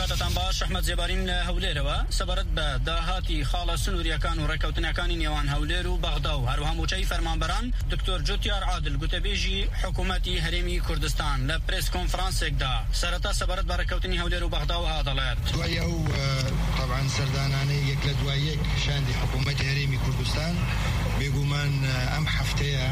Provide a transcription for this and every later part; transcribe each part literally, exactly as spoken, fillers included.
کاتتان باش احمد زێبارین لە هەولێرەوە سەبارەت بە داهاتی خاڵە سنووریەکان و ڕێکەوتنەکانی نێوان هەولێر و بەغدا و هەروەها موچەی فەرمانبەران دکتۆر جوتیار عادل گوتەبێژی حکوومەتی هەرێمی کوردستان لە پرێس کۆنفرانسێکدا سەرەتا سەبارەت بە ڕێکەوتنی هەولێر و بەغدا و هادەڵێت دوای ئەو طبعاً سەردانانەی یەک لە دوای یەک شاندی حکوومەتی هەرێمی کوردستان بێگومان ئەم هەفتەیە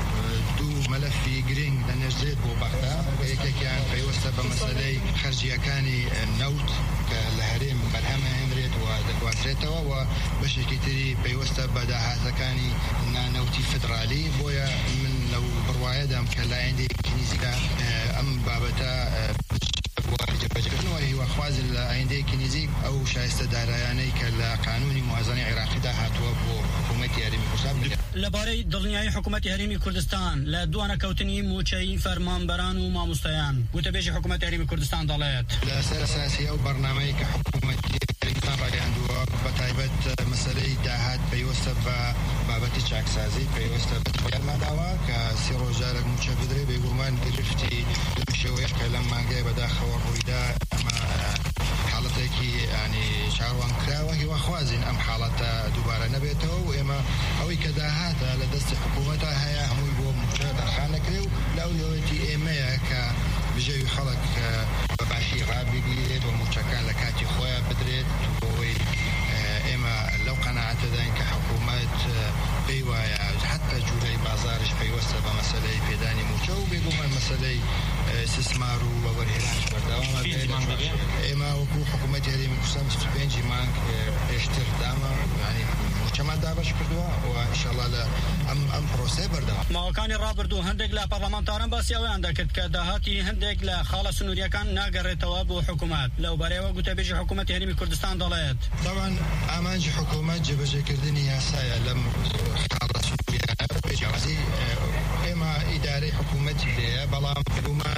دوو مەلەفی گرنگ دەنێژرێت بۆ بەغدا یەکێکیان پەیوەستە بە مەسەلەی خەرجیەکانی نەوت کە لە هەرێم بەرهەمە هێنرێت و دەگوازرێتەوە و بەشێکی تری پەیوەستە بە داهاتەکانی نانەوتی فدرالی بۆیە من لەو بڕوایەدام کە لایەندەیەکی نزیکە ئەم بابەتە بەجێبەجێکردنەوە هیواخوازی لە ئایندەیەکی نزیک ئەو شایستە دارایانەی کە لە قانونی موازنەی عێراقیدا هاتووە بۆ حکوومەتی هەرێمی کوردستان لەبارەی دڵنیایی حکوومەتی هەرێمی کوردستان لە دوانەکەوتنی موچەی فەرمانبەران و مامۆستایان گوتەبێژی حکوومەتی هەرێمی کوردستان دەڵێت لەسەر ئەساسی ئەو بەرنامەیە کە حکوومەتی هەرێمیستان ڕاگەیاندووە بەتایبەت مەسەلەی داهات پەیوەستە بە بابەتی چاکسازی پەیوەستە بە یارماداوە کە سێ ڕۆژارێک موچە بدرێ بێگومان گرفتی شێوەیەش کە لەم مانگای بەداخەوە ڕوویدا ئەمە حاڵەتێکی ینی چاڕوان کراوە هیواخوازین ئەم حاڵەتە دووبارە نەبێتەوە و ئێمە ئەوەی کە داهاتە لە دەستی حکوومەتە هەیە هەمووی بۆ موچە دەرخانەکرێ و لەولەوەتی ئێمەیە کە بژێوی خەڵک بەباشی ڕابگیرێت و موچەکان لە کاتی خۆیان بدرێت بۆی ئێمە لەو قەناعەتەداین کە حکوومەت پێی وایە حتا جوولەی بازارش پەیوەستە بە مەسەلەی پێدانی موچە و بێگومان مەسەلەی استثمار و وەوەرهێنانش بەردەوامە ئێمە وەکو حکوومەتی هەرێمی کوردستان بیست و پێنجی مانگ پێشتر دامە ینی موچەمان دابەش کردووە و ئینشاڵڵا لە ئەم ئەم پرۆسەیە بەردەوام ماوەکانی ڕابردوو هەندێک لە پەرلەمانتاران باسی ئەویان دەکرد کە داهاتی هەندێک لە خاڵە سنووریەکان ناگەڕێتەوە بۆ حکوومەت لەو بەرەوە گوتەبێژی حکوومەتی هەرێمی کوردستان دەڵێت طبعاً ئامانجی حکوومەت جێبەجێکردنی یاسایە لەم خاڵە سنووریانە بێجیازی ئێمە ئیدارەی حکوومەتی لێیە بەڵام بێگومان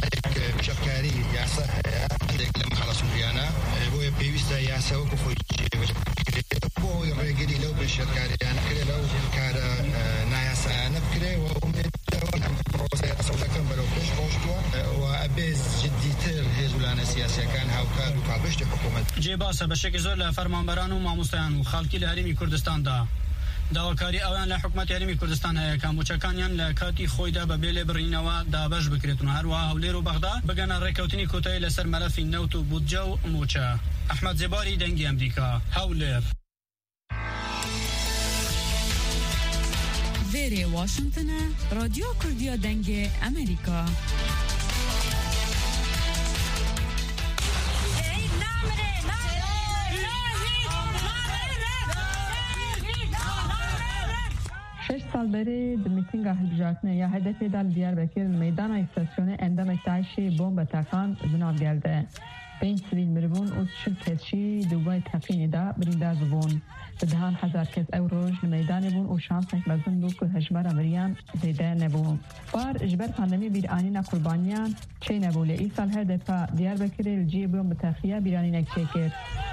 شەفکاری یاسا هەیە هەندێک لەم خاڵە سنووریانە بۆیە پێویستە یاسا وەکو خۆی جێبەجێکرێت بۆی ڕێگری لەو بێشەرکاریانە کرێ لەو کارە نایاسایانە بکرێ و ئومێدەوە ئەم پرۆسەیە ئەسەولەکەم بەرەو پێش ڕۆشتووە و ئەبێز جددیتر هێزولانە سیاسیەکان هاوکار و پابشتی حکوومەت جێباسە بەشێکی زۆر لە فەرمانبەران و مامۆستایان و خەڵکی لە هەرێمی کوردستاندا داواکاری ئەویان لە حکوومەتی هەرێمی کوردستان هەیە کە موچەکانیان لە کاتی خۆیدا بەبێ لێبڕینەوە دابەش بکرێتن هەروەها هەولێر و بەغدا بگەنە ڕێکەوتنی کۆتایی لەسەر مەلەفی نەوت و بودجە و موچە. ئەحمەد زێباری دەنگی ئەمریکا هەولێر. وێرێ واشنگتنە رادیۆ کوردیە دەنگێ ئەمریکا. شش سال بری د میتینگا هلبجاتنه یا هدف دال دیاربکر میدان استاسیون اندام تایشی بمب تاکان بناو geldi. پنج سیویل مربون و چل کشی دوبای تقینی دا برینداز بون. دهان هزار کس اوروج میدان بون و شانسک مزن بو که هجمار امریان زیده نبون. بار اجبر پاندمی بیر آنینا قربانیان چه نبوله. ای سال هدف دیاربکر الجی بوم بتاخیه بیرانی نکچکر.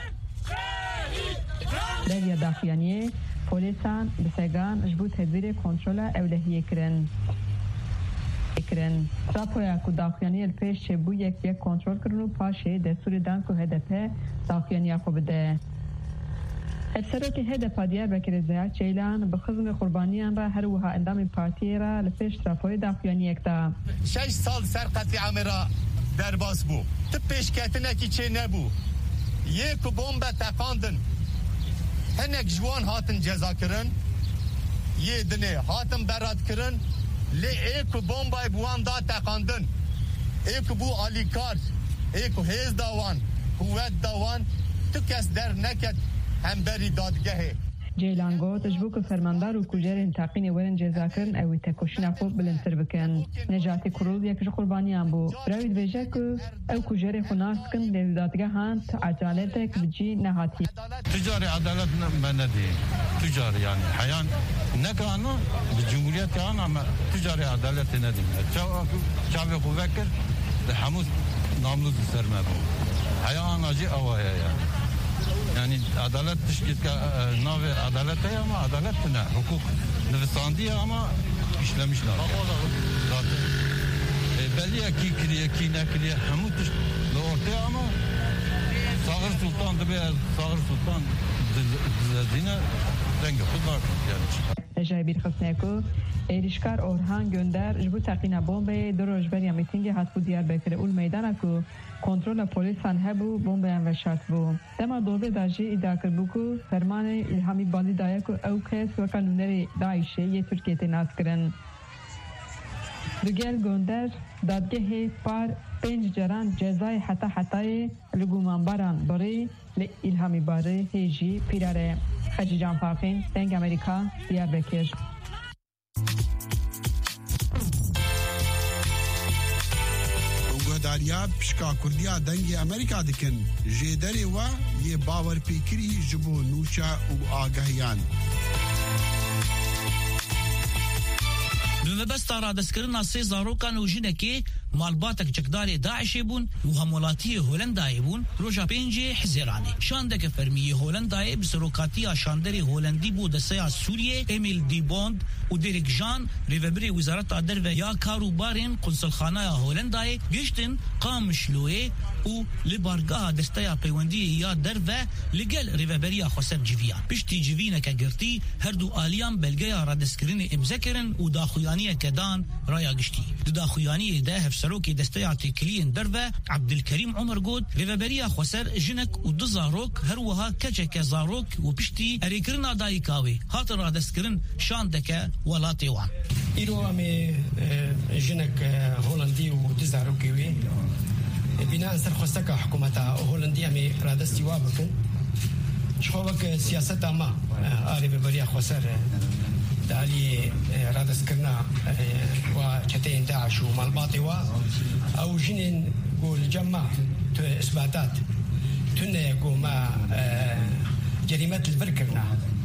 رویا داخیانیه پۆلیسان بسەگان ji bo tedbîrê kontrola ewlehiyê kirin. kirin. Rapoya ku daxuyaniyê li pêş çêbûyek yek kontrol kirin û paşê destûrê dan ku H D P daxuyaniya xwe bide. Hevserokê H D P Diyarbekirê Zeya Ceylan bi xizmê qurbaniyan ra her wiha endamê partiyê ra li pêş rapoyê daxuyaniyek da. şeş sal ser qetîamê ra derbas bû. Ti pêşketinekî çê nebû. Yê ku bombe teqandin hinek jwan hatin ceza kirin yê dinê hatin berat kirin lê ê ku bombay buwan da teqandin ê ku bû alîkar ê ku hêz dawan quvvet dawan tu kes der neket hemberî dadgehê. Ceylan got ji bo ku fermandar û kujerên taqînê werin cezakirin ew ê tekoşîna xwe bilindtir bikin. Necatî Kurul yek ji qurbaniyan bû. Rewî dibêje ku ew kujerê xwe nas dikin lê li dadgehan ti adaletek bi cî nehatî. Ticarê adalet me nedî. Ticarê yani heyan nekanu bi cumhuriyetê an ama ticarê adaletê nedî. Çavê xwe vekir di hemû namlû di ser me bû. Heyan acî ew heye yani. Yani adalet tişkil nave adalet ya ama adalet ne? Hukuk nefsandiye ama işlemişler. Zaten belli ki kiriye ki ne kiriye hamu tiş ortaya ama صاغر سلطان دبي صاغر سلطان زينة دنگ خود بار يعني جايبير خصناكو ایریشکار اورهان گندر جبو تقینا بمب دو روزبری میتینگ هاتفو دیار بکره اول میدانکو کنترل پلیس ان هبو بمب ان وشات بو دما دوزه داجی ادعا کربوکو فرمان الهامی بالی دایکو او کس وکانونری داعش یه ترکیه تناس کرن دگل گندر دادگه پار پنج جران جزای حتا حتای لگومان باران بری ل الهامی باره هیجی پیراره خجی جان فاقین دنگ امریکا دیار بکر داریا پشکا کردیا دنگ امریکا دکن جدری و یه باور پیکری جبو نوچا و آگاهیان بمبستا رادسکرنا سه زاروکان و جنکی مالباتک جکدار داعش بون و همولاتی هولندای بون روژا پنج حزیرانی شاندک فرمی هولندای بسروکاتی شاندری هولندی بود سیا سوریه امیل دی بوند و دیرک جان ریوبری وزارت در و یا کاروبارین قنصلخانه هولندای گشتن قامشلوه و لبارگاه دستیا پیوندی یا در و لگل ریوبری خسر جویان پشتی جوینه که گرتی هر دو آلیان بلگیا رادسکرین امزکرن و داخویانی کدان رایا گشتی داخویانی ده سروکی دستیاتی کلین درو عبدالکریم عمر گود ریوبری خسر جنک و دو زاروک هر وها کچک زاروک و پشتی اریکرنا دایکاوی هات رادسکرین شاندک ولاتی وان ایرو امی جنک هولندی و دو زاروکی وی بناء سرخستك حكومة هولندية مي رادستي وابكن شخوبك سياسة ما آري ببريا خسر دالي رادس كرنا وشتين داعش ومالباطي و أو جنين قول جمع إثباتات تنه قو ما جريمة البركرنا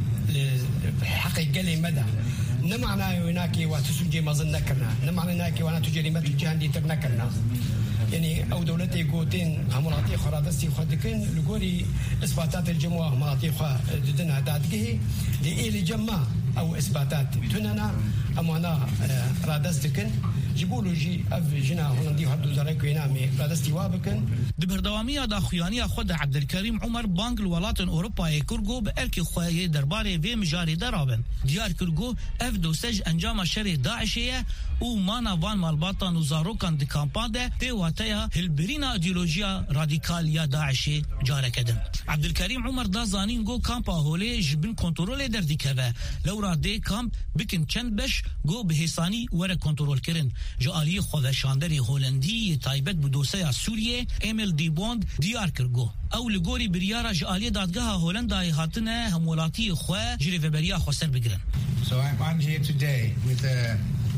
حقيقة لي مدى نمعنا هناك وتسجي مظن نكرنا نمعنا هناك وانا تجريمة الجهندي تبنكرنا يعني او دولتي قوتين هموناتي خرادستي خدكن لقولي اثباتات الجموع هموناتي خا ددنا دادقه لإلي جمع او اثباتات تننا امانا رادستكن جيبولو جي اف جنا هولندي هردو زاريكو ينامي رادستي وابكن دبردوامی داخویانی خود عبدالکریم عمر بانک الولات اوروپای کرگو به ارکی خواهی درباره و مجاری درابن دیار کرگو اف دوسج انجام شر داعشیه او مانا وان مالباتان و زاروکان دی کامپانده تیواتیا هلبرینا ایدئولوژیا رادیکال یا داعشی جاره کدن عبدالکریم عمر دا زانین گو کامپا هولی جبن کنترول در دیکوه لورا دی کامپ بکن چند بش گو به حسانی وره کنترول کرن جالی خود شاندری هولندی تایبت بدوسه سوریه امیل دی بوند دیار کرگو او لگوری بریارا جالی دادگاه هولندای هاتنه همولاتی خواه جریف بریا خسر بگرن. So I'm, I'm here today with a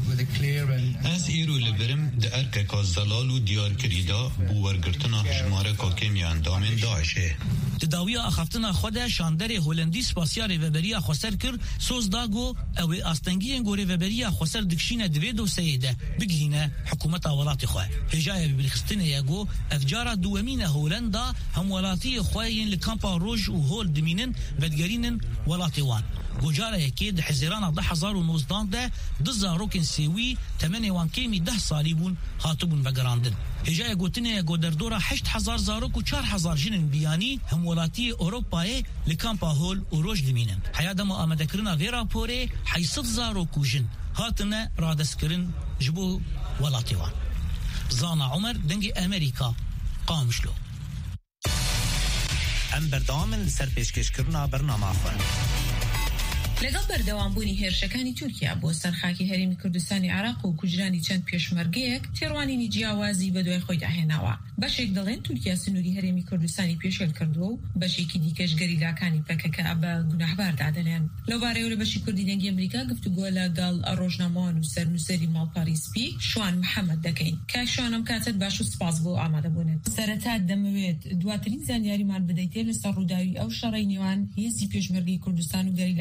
از ایرو لبرم ده ارکک از زلالو دیار کریدا بوورگرتنا هجماره کاکمی اندامین داعشه تداوی اخفتنا خود شاندر هولندی سپاسیار وبریا خسر کر سوز داگو او استنگی گوری وبریا خسر دکشینه دویدو سیده بگلینه حکومت ولات خواه هجای بالخستنه یگو افجار دوامین هولندا هم ولاتی خواهین لکامپا روژ و هول دمینن بدگرینن ولاتی وان گوجاره یکی ده حزیران ده هزار و نوزدان ده ده زاروکن سیوی تمنی وان کیمی ده سالی بون هاتبون بگراندن هجای گوتنه گو در دورا هشت هزار زاروک و چار هزار جنن بیانی همولاتی اوروپای لکامپا هول و روش دمینن حیادم و آمده کرنا ویرا پوره حیصد زاروک و جن هاتنه رادس کرن جبو ولاتی وان زانا عمر دنگ امریکا قامشلو ام بردامن سر پیشکش کرنا برنامه خواه لەگەڵ بەردەوامبوونی هێرشەکانی تورکیا بۆ سەرخاکی هەرێمی کوردستانی عراق و کوژرانی چەند پێشمەرگەیەک تێڕوانینی جیاوازی بە دوای خۆی داهێناوە. بەشێک دەڵێن تورکیا سنووری هەرێمی کوردستانی پێشێل کردووە و بەشێکی دیکەش گەریلاکانی پەکەکە بە گوناحبار دادەنێن. لەوبارەیەوە لە بەشی کوردی دەنگی ئەمریکا گفتوگۆ لەگەڵ ڕۆژنامەوان و سەرنووسەری ماڵپەڕی سپی شوان محەممەد دەکەین. کاک شوانم کاتت باش و سپاس بۆ ئامادەبوونت. سەرەتا دەمەوێت دواترین زانیاریمان بدەیتێ لەسەر ڕووداوی ئەو شەڕەی نێوان هێزی پێشمەرگەی کوردستان و گەریلاکانی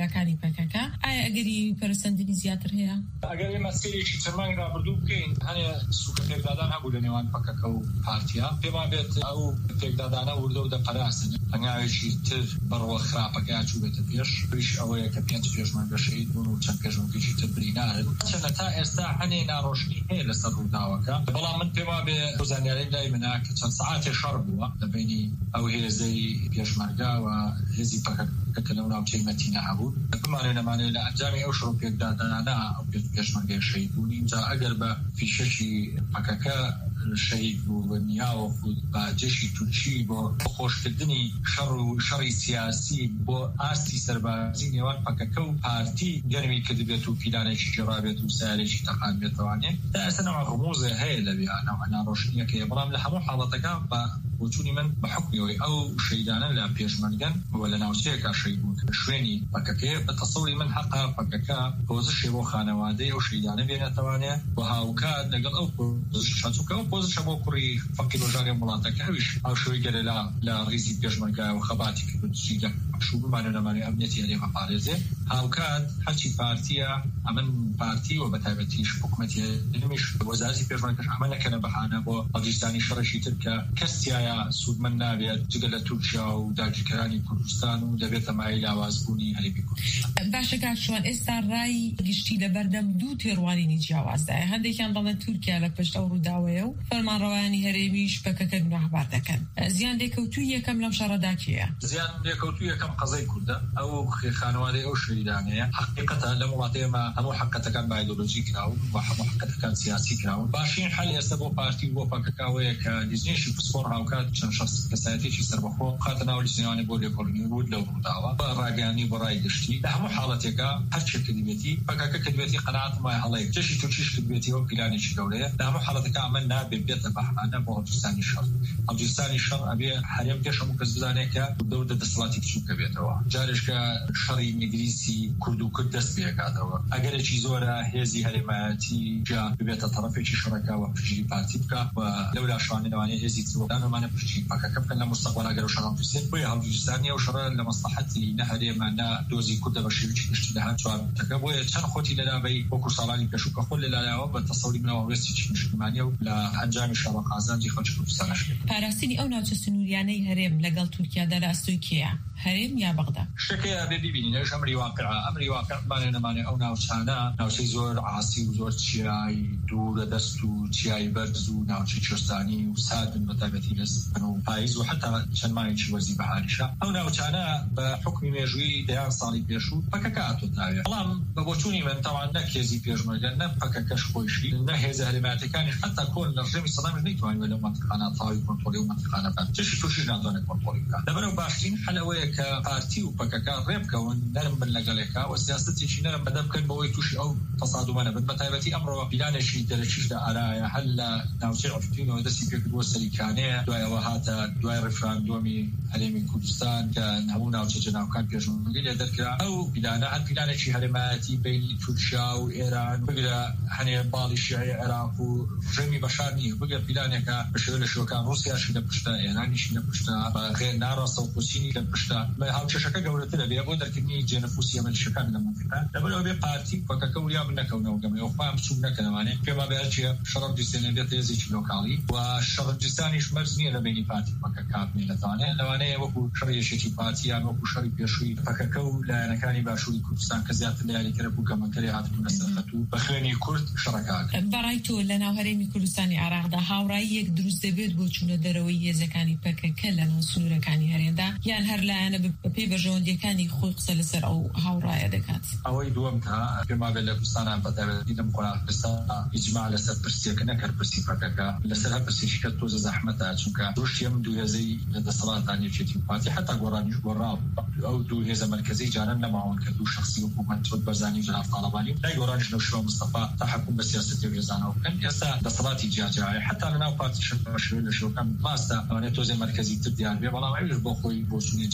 پکەکە ئایا ئەگەری پەرسەندنی زیاتر هەیە؟ ئەگەر ئێمە سێرێکی چەمانگ ڕابردوو بکەین هەنێ سوکە تێکدادان هەبوو لە نێوان پەکەکە و پارتیا پێمان بێت ئەو تێکدادانە وردە و دەپەراسن هەنگاوێکی تر بەڕەوە خراپەکە چوو بێتە پێش پێش ئەوەیە کە پێنج پێشمەرگە شەهید بوون و چەند پێشمەرگێکی تر برینارن چەندە تا ئێستا هەنێ ناڕۆشنی هەیە لەسەر ڕووداوەکە بەڵام من پێمان بێ زانیاری لای منە کە چەند سەعاتێ شەڕ بووە لەبینی ئەو هێزەی پێشمەرگە و هێزی پەکەکە کە لەو ناوچەی مەتینە هەبوو بمانێ نەمانێت لە ئەنجامی ئەو شەڕ پێکدادانە ئەو پێشمەرگەی شەهید بوونی جا ئەگەر بە فیشەکی پەکەکە شەهید بوو بە نیاوە بە جێشی تورکی بۆ خۆشکردنی شەڕ و شەڕی سیاسی بۆ ئاستی سەربازی نێوان پەکەکە و پارتی گەرمی کردبێت و پیلانێکی جێڕابێت و سارێکی تەقان بێتوانێت تا ئێستا نەوە ڕموزە هەیە لەوێ نەوە ناڕۆشنیەکەیە بەڵام لە هەموو حاڵەتەکە بە بۆچوونی من بە حکمیەوەی ئەو شەیدانە لە پێشمەرگەن وە لە ناوچەیەکە شەید بوون شوێنی پەکەکەیە بە تەسەوری من حەقا پەکەکە پۆزیشێ بۆ خانەوادەی ئەو شەیدانە بێنێتوانێت بۆ هاوکات لەگەڵ ئەو پۆزیشە ئەو پۆزیشە بۆ کوڕی فەقی ڕۆژاوی وڵاتەکە ئەویش ئەو شەوەی گەرە لە لە ڕیزی پێشمەرگە و خەباتی کردوچیگە شو بمانە نەمانێ ئەمنیەتی هەرێمە پارێزێ هاوکات هەرچی پارتیە ئەمن پارتی و بەتایبەتیش حکومەتی نمیش وەزارەتی پێشمەرگەش ئەمە نەکەنە بەهانە بۆ هەڵگیرستانی شەڕەشی تر کە کەستیایە سوودمەند نابێت جگە لە تورکیا و داگیرکەرانی کوردستان و دەبێتە مای لاوازبوونی هەرێمی کوردستان. باشە کاکشوان ئێستا ڕای گشتی لە بەردەم دوو تێڕوانینی جیاوازدایە هەندێکیان دەڵێن تورکیا لە پشت ئەو ڕووداوەیە و فەرمانڕەوایانی هەرێمیش پەکەکە گوناهبار دەکەن. زیان لێکەوتووی یەکەم لەم شەڕەدا کێیە؟ زیان لێکەوتووی یەکەم قەزای کوردە ئەو خانەوادەی ئەو شەهیدانەیە حقیقەتە لە وڵاتێمە هەموو حقەتەکان با ئایدۆلۆژی کراون و هەموو حقەتەکان سیاسی کراون باشین حل ئێستا بۆ پارتی بۆ پەکەکەوەیە کە دیزنیشی پسپۆر هاوکات چەند شخص کەسایەتێکی سەربەخۆ خاتە ناو لیستەوانی بۆ لێکۆڵینی بود لەو ڕووداوە بە ڕاگەیاندنی بۆ ڕای گشتی لە هەموو حاڵەتێکە هەرچێک کردبێتی پەکەکە کردبێتی قەناعەتم وایە هەڵەیەک جێشی تورکیش کردبێتی ئەو پیلانێکی گەورەیە لە هەموو حاڵەتەکە ئەمە نابێت بێتە بەهانە بۆ هەڵگیرستانی شەڕ هەڵگیرستانی شەڕ ئەبێ هەرێم پێش هەموو کەس بزانێت کە دەوردە دەسەڵاتی بچووکە بێتەوە جارێش کە شەڕی نیگریسی کورد و کورد دەست پێکاتەوە ئەگەرێکی زۆرە هێزی هەرێمایەتی جا ببێتە تەڕەفێکی شەڕەکەوە پشتی پارتی بکە و لەولا شوانێنەوانێ هێزی چوەکانمانە پشتی پەکەکە بکەن لە مستەقبەڵ ئەگەر شەڕان پرسێت بۆیە هەڵگیرستانی ئەو شەڕە لە مەسلحەتی نە هەرێمە نە دۆزی کوردە بە شێوەیەکی گشتی لەهات چوارتەکە بۆیە چەند خۆتی لەلابەی وەکو ساڵانی پێشوو کە خۆ لەلایەوە بە تەسەوری منەوە وێستی نیشتیمانیە و لە ئەنجامی شەڕە قازانجی خەڵکی کوردستانەش پاراستنی ئەو ناوچە سنووریانەی هەرێم لەگەڵ تورکیادا لە ئەستۆی کێیە هەرێم یا بەغدا شتێکەیە بێ ببینین ئەوش ئەمری واقعە ئەمری واقع بانێ نەمانێ ئەو ناوچانە ناوچەی زۆر عاسی و زۆر چیایی دوورە دەست و چیایی بەرز و ناوچەی کوێستانی و سادن بەتایبەتی لەسپن و پاییز و حتا چەند مانگێکی وەرزی بەهاریشە ئەو ناوچانە بە حکمی مێژووی دەیان ساڵی پێشوو پەکەکە هاتوتاوێ بەڵام بە بۆچوونی من تاوان نەک هێزی پێشمەرگە نە پەکەکەش خۆیشی نە هێزە هەرێمایەتەکانی حتا کۆن لە ڕژێمی سەدامیش نەیتوانیوە لەو مەنتیقانە تاوی کۆنتڕۆلی و مەنتیقانە بکات چێشی تووشیش ناتوانێت کۆنتڕۆلی بکات لەبەرەوە باشترین حەلەوەیە کە پارتی و پەکەکە ڕێبکەون نەرم بن لەگەڵێکا و سیاسەتێکی نەرم بەدە بکەن بەوەی تووشی ئەو تەسادومانە بن بەتایبەتی ئەمڕۆ پیلانێکی دەرەکیش لە ئارایە هەل لە ناوچەی ئۆفتینەوە دەستی پێکردووە سەریکانەیە دوایەوە هاتە دوای ڕێفراندۆمی هەرێمی کوردستان کە هەموو ناوچە جەناوەکان پێشنگی لێ دەرکرا ئەو پیلانە هەر پیلانێکی هەرێمایەتی بینی تورکیا و ئێران بگرە هەنێ باڵی شیعی عێراق و ڕژێمی بەشار نییە بگە پیلانێکە بە شێوە لە شێوەکان ڕوسیاشی لە پشتە ئێرانیشی لە پشتە بەغێر ناڕاستە و پوتینی لە پشتە هاوچەشەکە گەورەترە بێ بۆ دەرکردنی جێنەفوسی ئەمریکیەکان لە مەنتیقە لەبەرەوە بێ پارتی پەکەکە وریا بنەکەونەوە گەمەوە خۆیان بچوو نەکەنەوانێ پێما بێ هەرچیە شەڕەجیستانێ بێتە هێزێکی لۆکاڵی و شەڕەجیستانیش مەرج نییە لە بینی پارتی پەکەکە بێنێتوانێت لەوانەیە وەکو شەڕێشێکی پارتی یان وەکو شەڕی پێشووی پەکەکە و لایەنەکانی باشووری کوردستان کە زیاتر لە یاریکەرە بوو گەمەکەری هاتبوونە سەرخەت و بە خوێنی کورد شەڕەکات بەڕای تۆ لە ناو هەرێمی کوردستانی عێراقدا هاوڕایی یەک دروست دەبێت بۆ چوونە دەرەوەی هێزەکانی پەکەکە لە ناو سنوورەکانی هەرێمدا یان هەر لایەنە بە پێی بەژەوەندیەکانی خۆی قسە لەسەر ئەو هاوڕایە دەکات ئەوەی دووەم تا پێما بێت لە کوردستانان بەتایبەتی لەم قۆناغستان ئیجماع لەسەر پرسیەکە نەکرد پرسی پەکەکە لەسەر هەر پرسیێکی کە تۆزە زەحمەتە چونکە ڕۆژی ئەم دوو هێزەی لە دەسەڵاتدانی یەکێتی پارتی حتا گۆڕانیش گۆڕاو ئەو دوو هێزە مەرکەزی جاران نەماون کە دوو شخصی حکومەت چۆت بەرزانی جناب تاڵەبانی لای گۆڕانیش نەو شێوە مستەفا تا حکوم بە سیاسەتی هێزانەوە بکەن ئێستا دەسەڵاتی جیاجایە حتا لەناو پارتیش شێوە لە شێوەکان ماستە ئەوانێت تۆزێ مەرکەزی تر دیار بێ بەڵام ئەویش بۆ خۆی بۆ چوونی جیا هەیە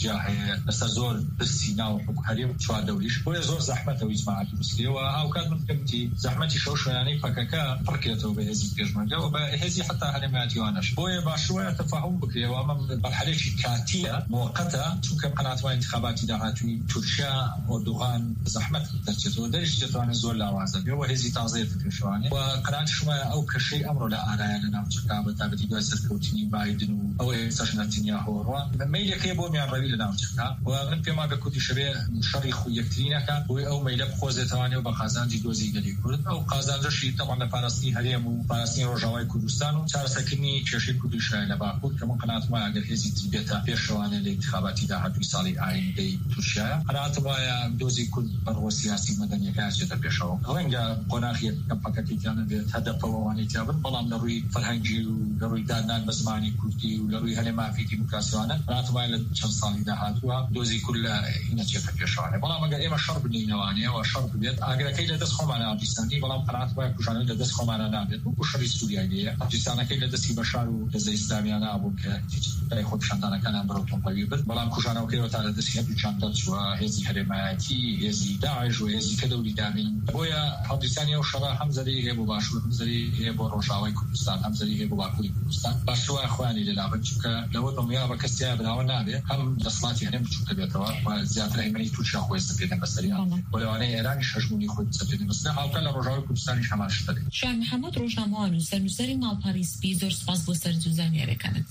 هەیە لەسەر زۆر برسی ناو هەرێم چوار دەوریش بۆیە زۆر زەحمەتە و ئیجماع دروستکرێەوە هاوکات من پێمتی زەحمەتی شەو شوێنانەی پەکەکە پڕکرێتەوە بە هێزی پێشمەرگە و بە هێزی حتا هەرێمەتیوانەش بۆیە باشوایە تەفاهم بکرێەوە ئەمە بەرحەلێکی کاتیە موقەتە چونکە قەناتوای انتخاباتی داهاتووی تورکیا ئۆردوغان زەحمەت دەرچێتەوە دەریش دەتوانێت زۆر لاوازە بێ و هێزی تازەیەت پێشوانێ و قەناتشمە ئەو کەشەی ئەمڕۆ لە ئارایە لە ناوچەکە بە تابەتی دوای سەرکەوتنی بایدن و ئەوە ئێستاش نەتەنیاهۆڕوا مەیلەکەی بۆ میانڕەوی لە ناوچەکە و من پێم وایە کوردی شەبێ شەڕی خو یەکترینەکە بۆی ئەو مەیلە بخۆزێتەوانێ و بە قازانجی دۆزی گەلی کورد ئەو قازانجەشی تەمان لە پاراستنی هەرێم و پاراستنی ڕۆژاوای کوردستان و چارەسەرکردنی کێشەی کوردی شایە لە باکوور کە من قەناتم وایە ئەگەر هێزی تربێتە پێشەوانێ لە انتخاباتی داهاتووی ساڵی ئایندەی تورکیایە قەناتم وایە دۆزی کورد بەڕۆ سیاسی مەدەنیەکە ئەچێتە پێشەوە ڕەنگە قۆناغی کەمپەکەکەیان بێت هەدەفەوەوانی تیابن بەڵام لە ڕووی فەرهەنگی و لە ڕووی دادنان بە زمانی کوردی و لە ڕووی هەرێمافی دیموکراسیوانە قەناتم وایە لە چەند ساڵی داهاتووە دۆزی کورد لە هینەچێتە پێشەوانێ بەڵام ئەگەر ئێمە شەڕ بنینەوانەیە و شەڕ بێت ئاگرەکەی لە دەست خۆمانە ئافغانستانی بەڵام قەنات وایە کوشانەی لە دەست خۆمانە نابێت و شەڕی سووریاییە ئافغانستانەکەی لە دەستی بەشار و دەزای ئیسلامیانە ئابوو کە هیچ خۆ پیشاندانەکانیان بەرەو تۆپەوی برد بەڵام کوشانەوەکەیەوە تا لە دەستی هەردوو چەند دەچووە هێزی هەرێمایەتی هێزی داعش و هێزی کە دەوری دابین بۆیە ئافغانستانی ئەو شەڕە هەم زەری هەیە بۆ باشوور هەم زەری هەیە بۆ ڕۆژاوای کوردستان هەم زەری هەیە بۆ باکووری کوردستان باشوای خۆیانی لەلاوە چونکە لەوە دڵنیا بە کەسیای بناوە نابێت هەم دەسڵاتی هەرێم بچووکە بێتەوە و زیاتر هەیمەنی تورکیا خۆی سەپێدە بەسەریان بۆ لەوانەیە ئێرانی شەژمونی خۆی سەپێدە بەسەر هاوکە لە ڕۆژاوای کوردستانی هەماشتە شان محەممەد ڕۆژنامەوان و سەرنووسەری ماڵپەڕی سپی زۆر سپاس بۆ سەرنجزانیارەکانت.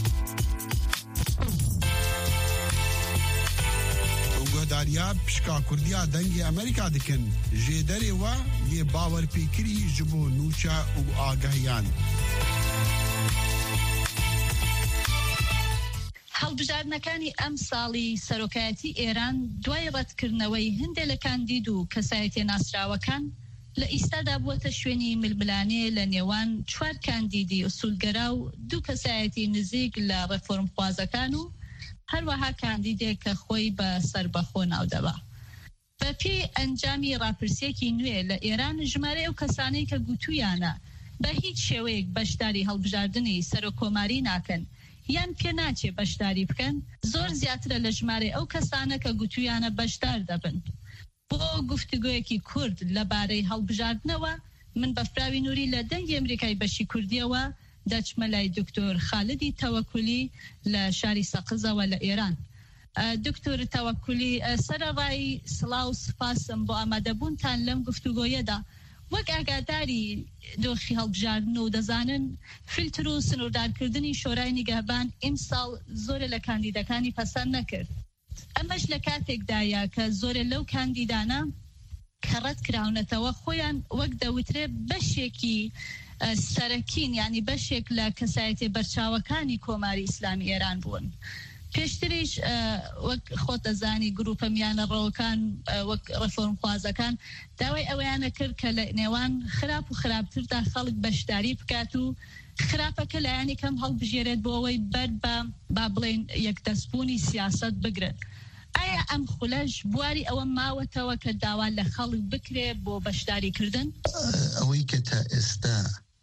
گۆداریا پشکا کوردیا دەنگی ئەمریکا دکن ژێدەرێ وە یێ باوەرپێکری ji bo nûça û agahiyan. هەڵبژاردنەکانی ئەم ساڵی سەرۆکایەتی ئێران دوای ڕەتکردنەوەی هەندێک لە کاندید و کەسایەتیە ناسراوەکان لە ئیستادا بووەتە شوێنی ململانێ لە نێوان چوار کاندیدی ئوسولگەرا و دوو کەسایەتی نزیک لە ڕێفۆرمخوازەکان و هەروەها کاندیدێک کە خۆی بە سەربەخۆ ناودەبا. بە پێی ئەنجامی ڕاپرسیەکی نوێ لە ئێران ژمارە ئەو کەسانەی کە گوتویانە بە هیچ شێوەیەک بەشداری هەڵبژاردننی سەرۆکۆماری ناکەن یان پێ ناچێ بەشداری بکەن زۆر زیاترە لە ژمارە ئەو کەسانە کە گوتویانە بەشدار دەبن. بۆ گفتوگویەکی کورد لەبارەی هەڵبژاردنەوە من بەفراوی نووری لە دەنگی ئەمریکای بەشی کوردیەوە دەچمە لای دکتۆر خالدی تەوەکولی لە شاری سەقزەوە لە ئێران. دکتۆر تەوەکولی سەرەڕای سڵاو و سپاسم بۆ ئامادەبوونتان لەم گفتوگۆیەدا وەک ئاگاداری دۆخی هەڵبژاردن و دەزانن فیلتر و سنووردارکردنی شۆرای نیگەهبان ئیمساڵ زۆرە لە کاندیدەکانی پەسەند نەکرد. ئەمەش لە کاتێکدایە کە زۆرە لەو کاندیدانە کە ڕەت کراونەتەوە خۆیان وەک دەوترێ بەشێکی سەرەکین ینی بەشێک لە کەسایەتی بەرچاوەکانی کۆماری ئیسلامی ئێران بوون. پێشتریش وەک خۆت دەزانی گروپە میانە ڕەوەکان وەک ڕێفۆرمخوازەکان داوای ئەوەیانە کرد کە لە نێوان خراپ و خراپتردا خەڵک بەشداری بکات و خراپەکە لایانی کەم هەڵبژێرێت بۆ ئەوەی بەر بە با بڵێن یەکدەستبوونی سیاست بگرێت. ئایا ئەم خولەش بواری ئەوە ماوەتەوە کە داوان لە خەڵک بکرێ بۆ بەشداریکردن؟ ئەوەی کە تا ئێستا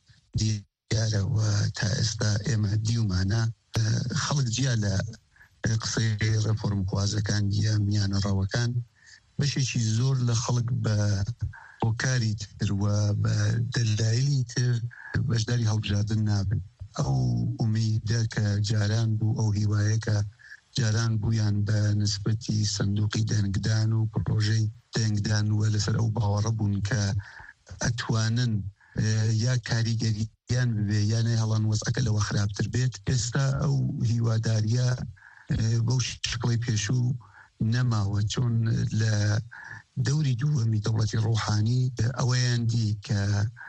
دیارەوە تا ئێستا ئێمە دیومانە خەڵک جیا لە قسەی ڕێفۆرمخوازەکان یا میانە ڕەوەکان بەشێکی زۆر لە خەڵک بە هۆکاری تر و بە دەلایلی تر بەشداری هەڵبژاردن نابن. ئەو ئومیدە کە جاران بوو ئەو هیوایەکە جاران بوویان بە نسبەتی سندوقی دەنگدان و پرۆژەی دەنگدان وە لەسەر ئەو باوەڕە بوون کە ئەتوانن یا کاریگەریان ببێ یانە هەڵان وەزعەکە لەوە خراپتر بێت. ئێستا ئەو هیواداریە بەو شکڵی پێشوو نەماوە چۆن لە دەوری دووەمی دەوڵەتی ڕۆحانی ئەوەیان دی کە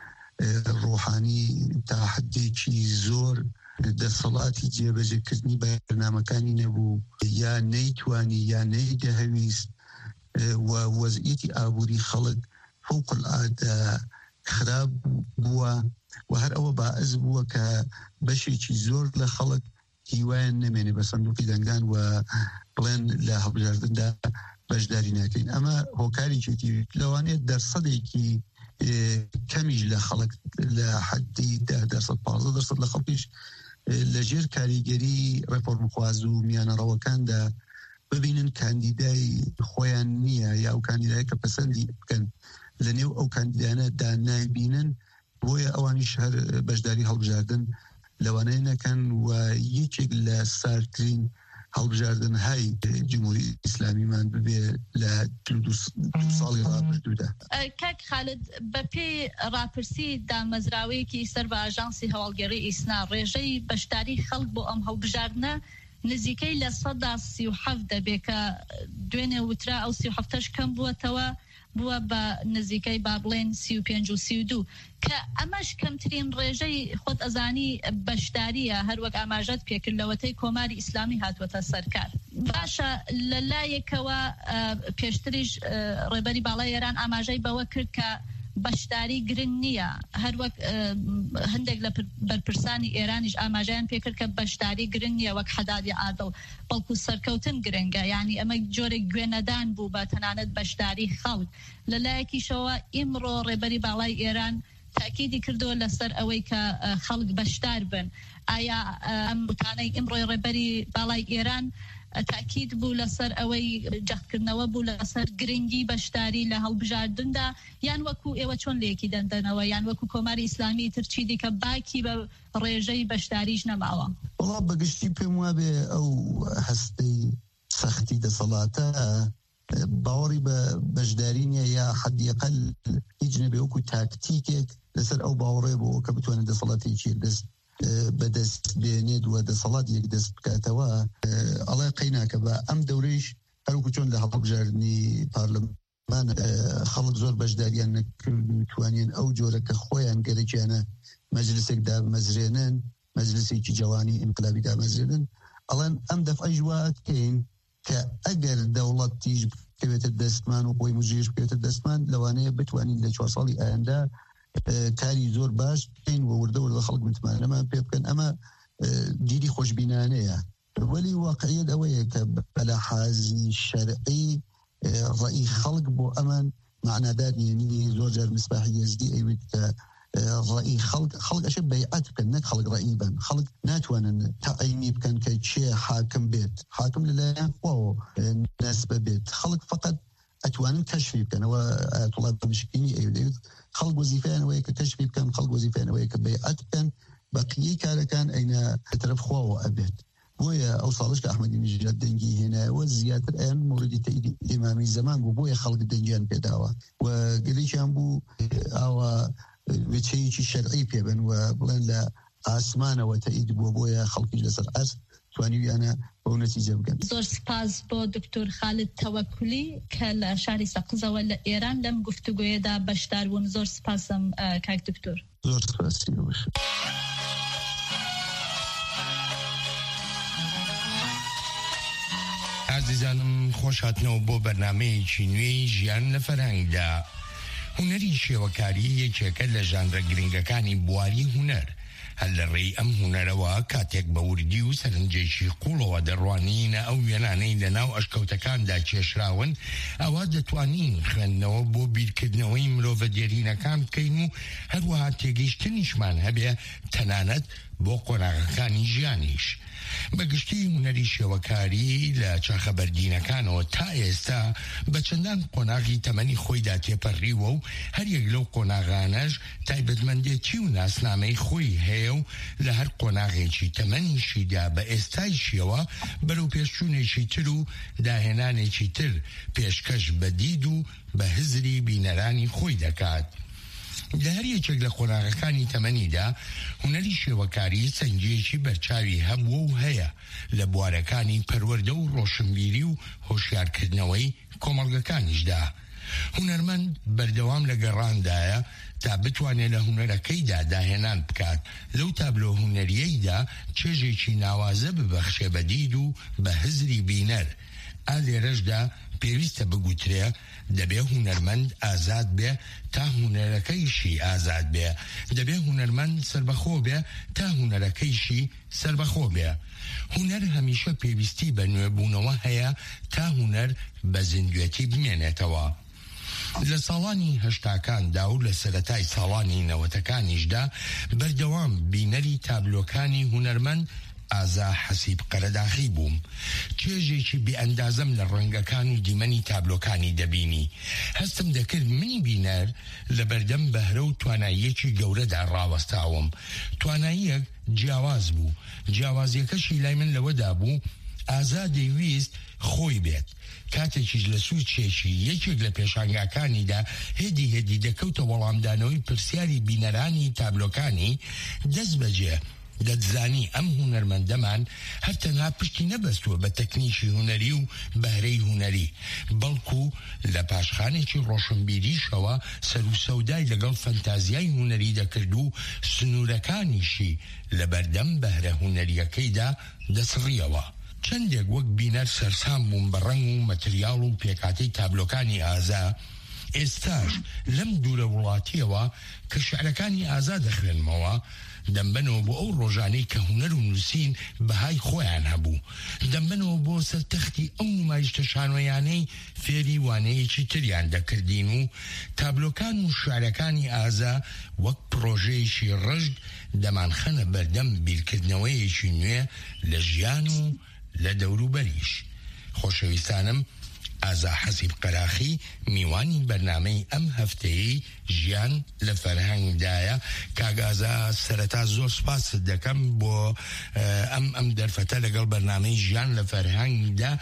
ڕۆحانی تا حدێکی زۆر دەسەڵاتی جێبەجێکردنی بەرنامەکانی نەبوو یا نەیتوانی یا نەیدەهەویست و وەزعیەتی ئابووری خەڵک فوق العادە خراپ بووە و هەر ئەوە باعث بووە کە بەشێکی زۆر لە خەڵک هیوایان نەمێنێ بە سندوقی دەنگدان و بڵێن لە هەڵبژاردندا بەشداری ناکەین. ئەمە هۆکارێکی لەوانێت دەرسەدێکی کەمیش لە خەڵک لە حەدی ده دەرسەد پانزە دەرسەد لە خەڵکیش لەژێر کاریگەری ڕێفۆرمخواز و میانەڕەوەکاندا ببینن کاندیدای خۆیان نییە یا ئەو کاندیدای کە پەسەندی بکەن لە نێو ئەو کاندیدانەدا نایبینن بۆیە ئەوانیش هەر بەشداری هەڵبژاردن لەوانەیە نەکەن و یەکێک لە ساردترین هەڵبژاردن های جمهوری ئیسلامیمان ببێ لە دو ساڵی ڕابردوودا. کاک خالد بە پێی ڕاپرسی دامەزراوەیەکی سەر بە ئاژانسی هەواڵگەڕی ئیسنا ڕێژەی بەشداری خەڵک بۆ ئەم هەڵبژاردنە نزیکەی لە سەدا سی و حەفت دەبێت کە دوێنێ وترا ئەو سی و حەفتەش کەم بووەتەوە بووە بە نزیکەی با بڵێن سی و پێنج و سی و دوو کە ئەمەش کەمترین ڕێژەی خۆت ئەزانی بەشداریە هەروەک ئاماژەت پێکرد لەوەتەی کۆماری ئیسلامی هاتووەتە سەرکار. باشە لە لایەکەوە پێشتریش ڕێبەری باڵای ئێران ئاماژەی بەوە کرد کە بەشداری گرنگ نییە هەروەک هەندێک لە بەرپرسانی ئێرانیش ئاماژیان پێکرد کە بەشداری گرنگ نییە وەک حەدادی عادڵ بەڵکو سەرکەوتن گرنگە یعنی ئەمە جۆرێک گوێنەدان بوو بە تەنانەت بەشداری خەڵک. لەلایەکیشەوە ئیمڕۆ ڕێبەری باڵای ئێران تاکیدی کردووە لەسەر ئەوەی کە خەڵک بەشدار بن. ئایا ئەم وتانەی ئیمڕۆی ڕێبەری باڵای ئێران تاکید بوو لەسەر ئەوەی جەختکردنەوە بوو لەسەر گرنگی بەشداری لە هەڵبژاردندا یان وەکو ئێوە چۆن لێکی دەندەنەوە یان وەکو کۆماری ئیسلامی ترچی دیکە باکی بە ڕێژەی بەشداریش نەماوە؟ وڵا بەگشتی پێم وابێ ئەو هەستەی سەختی دەسەڵاتە باوەڕی بە بەشداری نیە یا حەدیەقەل هیچ نەبێ وەکو تاکتیکێک لەسەر ئەو باوەڕێ بۆ کە بتوانێت دەسەڵاتێکی دەست بەدەست بێنێت و دەسەڵات یەک دەست بکاتەوە ئەڵێ قەیناکە بە ئەم دەورەیش هەروکو چۆن لە هەڵبژاردنی پارلەمان خەڵک زۆر بەشداریان نەکرد توانین ئەو جۆرە کە خۆیان گەرەکیانە مەجلسێک دامەزرێنن مەجلسێکی جوانی ئینقلابی دامەزرێنن ئەڵێن ئەم دەفعەی ژواکەین کە ئەگەر دەوڵەتیش بکەوێتە دەستمان و خۆی مژێش بکەوێتە دەستمان لەوانەیە بتوانین لە چوار ساڵی ئایندا کاری زۆر باش بکەین و وردە وردە خەڵک متمانەمان پێ بکەن. ئەمە دیری خۆشبینانەیە وەلی واقعیت ئەوەیە کە بەلەحاظی شەرعی ڕەئی خەڵک بۆ ئەمان معنادار نیە. زۆر جار مصباح یەزدی ئەیوت کە ڕەئی خەڵک خەڵک ئەشە بەیعەت بکەن نەک خەڵک ڕەئی بن. خەڵک ناتوانن تەعیینی بکەن کە چێ حاکم بێت حاکم لەلایەن خواوە نەسبە بێت. خەڵک فقط ئەتوانن کەشفی بکەنەوە ئەتوڵات بەمشکینی ئەیوت خەڵک وەزیفەیانەوەی کە کەشفی بکەن خەڵک وەزیفەیانەوەی کە بەیعەت بکەن بەقیەی کارەکان ئەینە تەرەف خواوە ئەبێت. بۆیە ئەو ساڵش کە ئەحمەدی نیژاد دەنگی هێنایەوە زیاتر ئەیان موردی تەییدی ئیمامی زەمان بوو بۆیە خەڵک دەنگیان پێداوە و گەلێکیان بوو ئاوە وێچەیەکی شەرعی پێبن و بڵێن لە ئاسمانەوە تەیید بووە بۆیە خەڵکیش لەسەر ئەرز توانیویانە بۆ نەتیجە بگەن. زۆر سپاس بۆ دکتۆر خالد تەوەکولی کە لە شاری سەقزەوە لە ئێران لەم گفتوگۆیەدا بەشدار بوون. زۆر سپاسم کاک دکتۆر. زۆر سپاسی باش. عزیزانم خۆش هاتنەوە بۆ بەرنامەیەکی نوێی ژیان لە فەرهەنگدا. هونەری شێوەکاری یەکێکە لە ژانرە گرنگەکانی بواری هونەر. هەر لە ڕێی ئەم هونەرەوە کاتێک بە وردی و سەرنجێکی قوڵەوە دەڕوانینە ئەو وێنانەی لە ناو ئەشکەوتەکاندا کێشراون ئەوە دەتوانین خوێندنەوە بۆ بیرکردنەوەی مرۆڤە دێرینەکان بکەین و هەروەها تێگەیشتنیشمان هەبێ تەنانەت بۆ قۆناغەکانی ژیانیش. بەگشتی هونەری شێوەکاری لە چاخەبەردینەکانەوە تا ئێستا بە چەندان قۆناغی تەمەنی خۆیدا تێپەڕیوە و هەریەک لەو قۆناغانەش تایبەتمەندێتی و ناسنامەی خۆی هەیە و لە هەر قۆناغێکی تەمەنیشیدا بە ئێستایشیەوە بەرەو پێشچوونێکی تر و داهێنانێکی تر پێشکەش بە دید و بە هزری بینەرانی خۆی دەکات. لە هەر یەکێک لە قۆناغەکانی تەمەنیدا هونەری شێوەکاری سەنجەیەکی بەرچاوی هەبووە و هەیە لە بوارەکانی پەروەردە و ڕۆشنبیری و هۆشیارکردنەوەی کۆمەڵگەکانیشدا. هونەرمەند بەردەوام لە گەڕاندایە تا بتوانێت لە هونەرەکەیدا داهێنان بکات لەو تابلۆ هونەریەیدا چێژێکی ناوازە ببەخشێ بە دید و بە هزری بینەر. ئا لێرەشدا پێویستە بگوترێ دەبێ هونەرمەند ئازاد بێ تا هونەرەکەیشی ئازاد بێ، دەبێ هونەرمەند سربەخۆ بێ تا هونەرەکەیشی سربەخۆ بێ. هونەر هەمیشە پێویستی بە نوێبوونەوە هەیە تا هونەر بە زیندوێتی بمێنێتەوە. لە ساڵانی هەشتاکاندا و لە سەرەتای ساڵانی نەوەتەکانیشدا بەردەوام بینەری تابلۆکانی هونەرمەند ئازا حەسیب قەرەداخی بووم چێژێکی بێئەندازەم لە ڕەنگەکان و دیمەنی تابلۆکانی دەبینی هەستم دەکرد منی بینەر لە بەردەم بەهرە و تواناییەکی گەورەدا ڕاوەستاوم تواناییەک جیاواز بوو جیاوازیەکەشی لای من لەوەدا بوو ئازا دەیویست خۆی بێت کاتێکیش لە سوودچێکی یەکێک لە پێشانگاکانیدا هێدی هێدی دەکەوتە وەڵامدانەوەی پرسیاری بینەرانی تابلۆکانی دەست بەجێ دەتزانی ئەم هونەرمەندەمان هەر تەنها پشتی نەبەستووە بە تەکنیکی هونەری و بەهرەی هونەری بەڵکو لە پاشخانێکی ڕۆشنبیریشەوە سەر و سەودای لەگەڵ فەنتازیای هونەری دەکرد و سنوورەکانیشی لە بەردەم بەهرە هونەریەکەیدا دەسڕیەوە چەندێک وەک بینەر سەرسام بووم بە ڕەنگ و مەتریاڵ و پێکاتەی تابلۆکانی ئازا ئێستاش لەم دوورە وڵاتیەوە کە شعرەکانی ئازا دەخوێنمەوە دەمبەنەوە بۆ ئەو ڕۆژانەی کە هونەر و نووسین بەهای خۆیان هەبوو دەمبەنەوە بۆ سەرتەختی ئەو نمایشتە شانۆیانەی فێری وانەیەکی تریان دەکردین و تابلۆکان و شعرەکانی ئازا وەک پرۆژەیەکی ڕژد دەمانخەنە بەردەم بیرکردنەوەیەکی نوێ لە ژیان و لە دەوروبەریش خۆشەویستانم ئازا حەسیب قەراخی میوانی بەرنامەی ئەم هەفتەیەی ژیان لە فەرهەنگدایە کاگازا سەرەتا زۆر سپاست دەکەم بۆ ئەم ئەم دەرفەتە لەگەڵ بەرنامەی ژیان لە فەرهەنگدا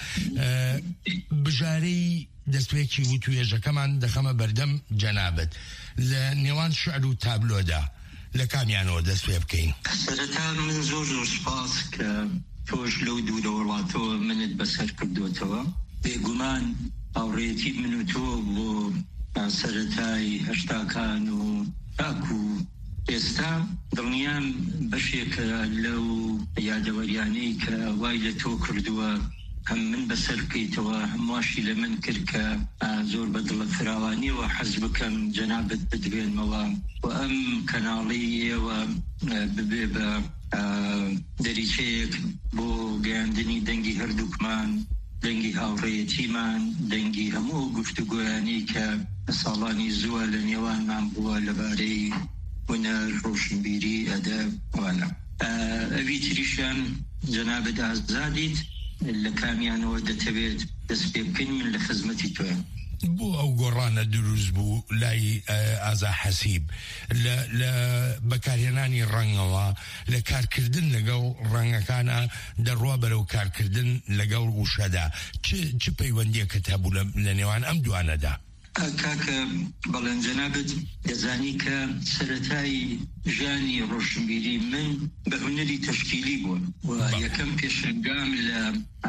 بژارەی دەستوێکی وتوێژەکەمان دەخەمە بەردەم جەنابەت لە نێوان شعر و تابلۆدا لە کامیانەوە دەستوێ بکەین سەرەتا من زۆر زۆر سپاس کە تۆش لەو دوورە وڵاتەوە منت بەسەر کردوتەوە بێگومان هاوڕێتی من و تۆ بۆ سەرەتای هەشتاکان و تاکو ئێستا دڵنیام بەشێکە لەو یادەوەریانەی کە وای لە تۆ کردووە هەم من بەسەر بکەیتەوە هەمواشی لە من کرد کە زۆر بە دڵە فراوانیەوە حەز بکەم جەنابەت بدوێنمەوە و ئەم کەناڵی ئێوە ببێ بە دەریچەیەک بۆ گەیاندنی دەنگی هەردووکمان دەنگی هاوڕێیەتیمان دەنگی هەموو گفتوگۆیانی کە ساڵانی زووە لە نێوانمان بووە لەبارەی هونەر ڕۆشنبیری ئەدەب وانە ئەوی تریشیان جەنابەت ئازادیت لە کامیانەوە دەتەوێت دەست پێ بکەین من لە خزمەتی تۆیە بۆ ئەو گۆڕانە دروست بوو لای ئازا حەسیب لە بەکارهێنانی ڕەنگەوە لە کارکردن لەگەڵ ڕەنگەکانە دەڕوا بەرەو کارکردن لەگەڵ وشەدا چ پەیوەندیەکەت هەبوو لە نێوان ئەم دوانەدا کاکە بەڵێن جەنابەت دەزانی کە سەرەتای ژیانی ڕۆشنبیری من بە هونەری تەشکیلی بووە و یەکەم پێشەنگام لە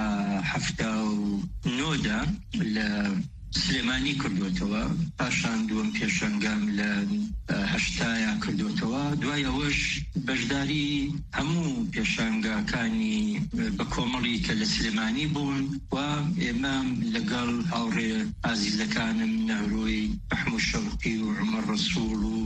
هەفتا و نۆدا لە سلێمانی کردوتەوە پاشان دووەم پێشەنگام لە هەشتایا کردوتەوە دوای ئەوەش بەشداری هەموو پێشانگاکانی بە کۆمەڵی کە لە سلێمانی بوون و ئێمە لەگەڵ هاوڕێ ئازیزەکانم نەهرۆی محموود شەوقی و عومەر ڕەسوول و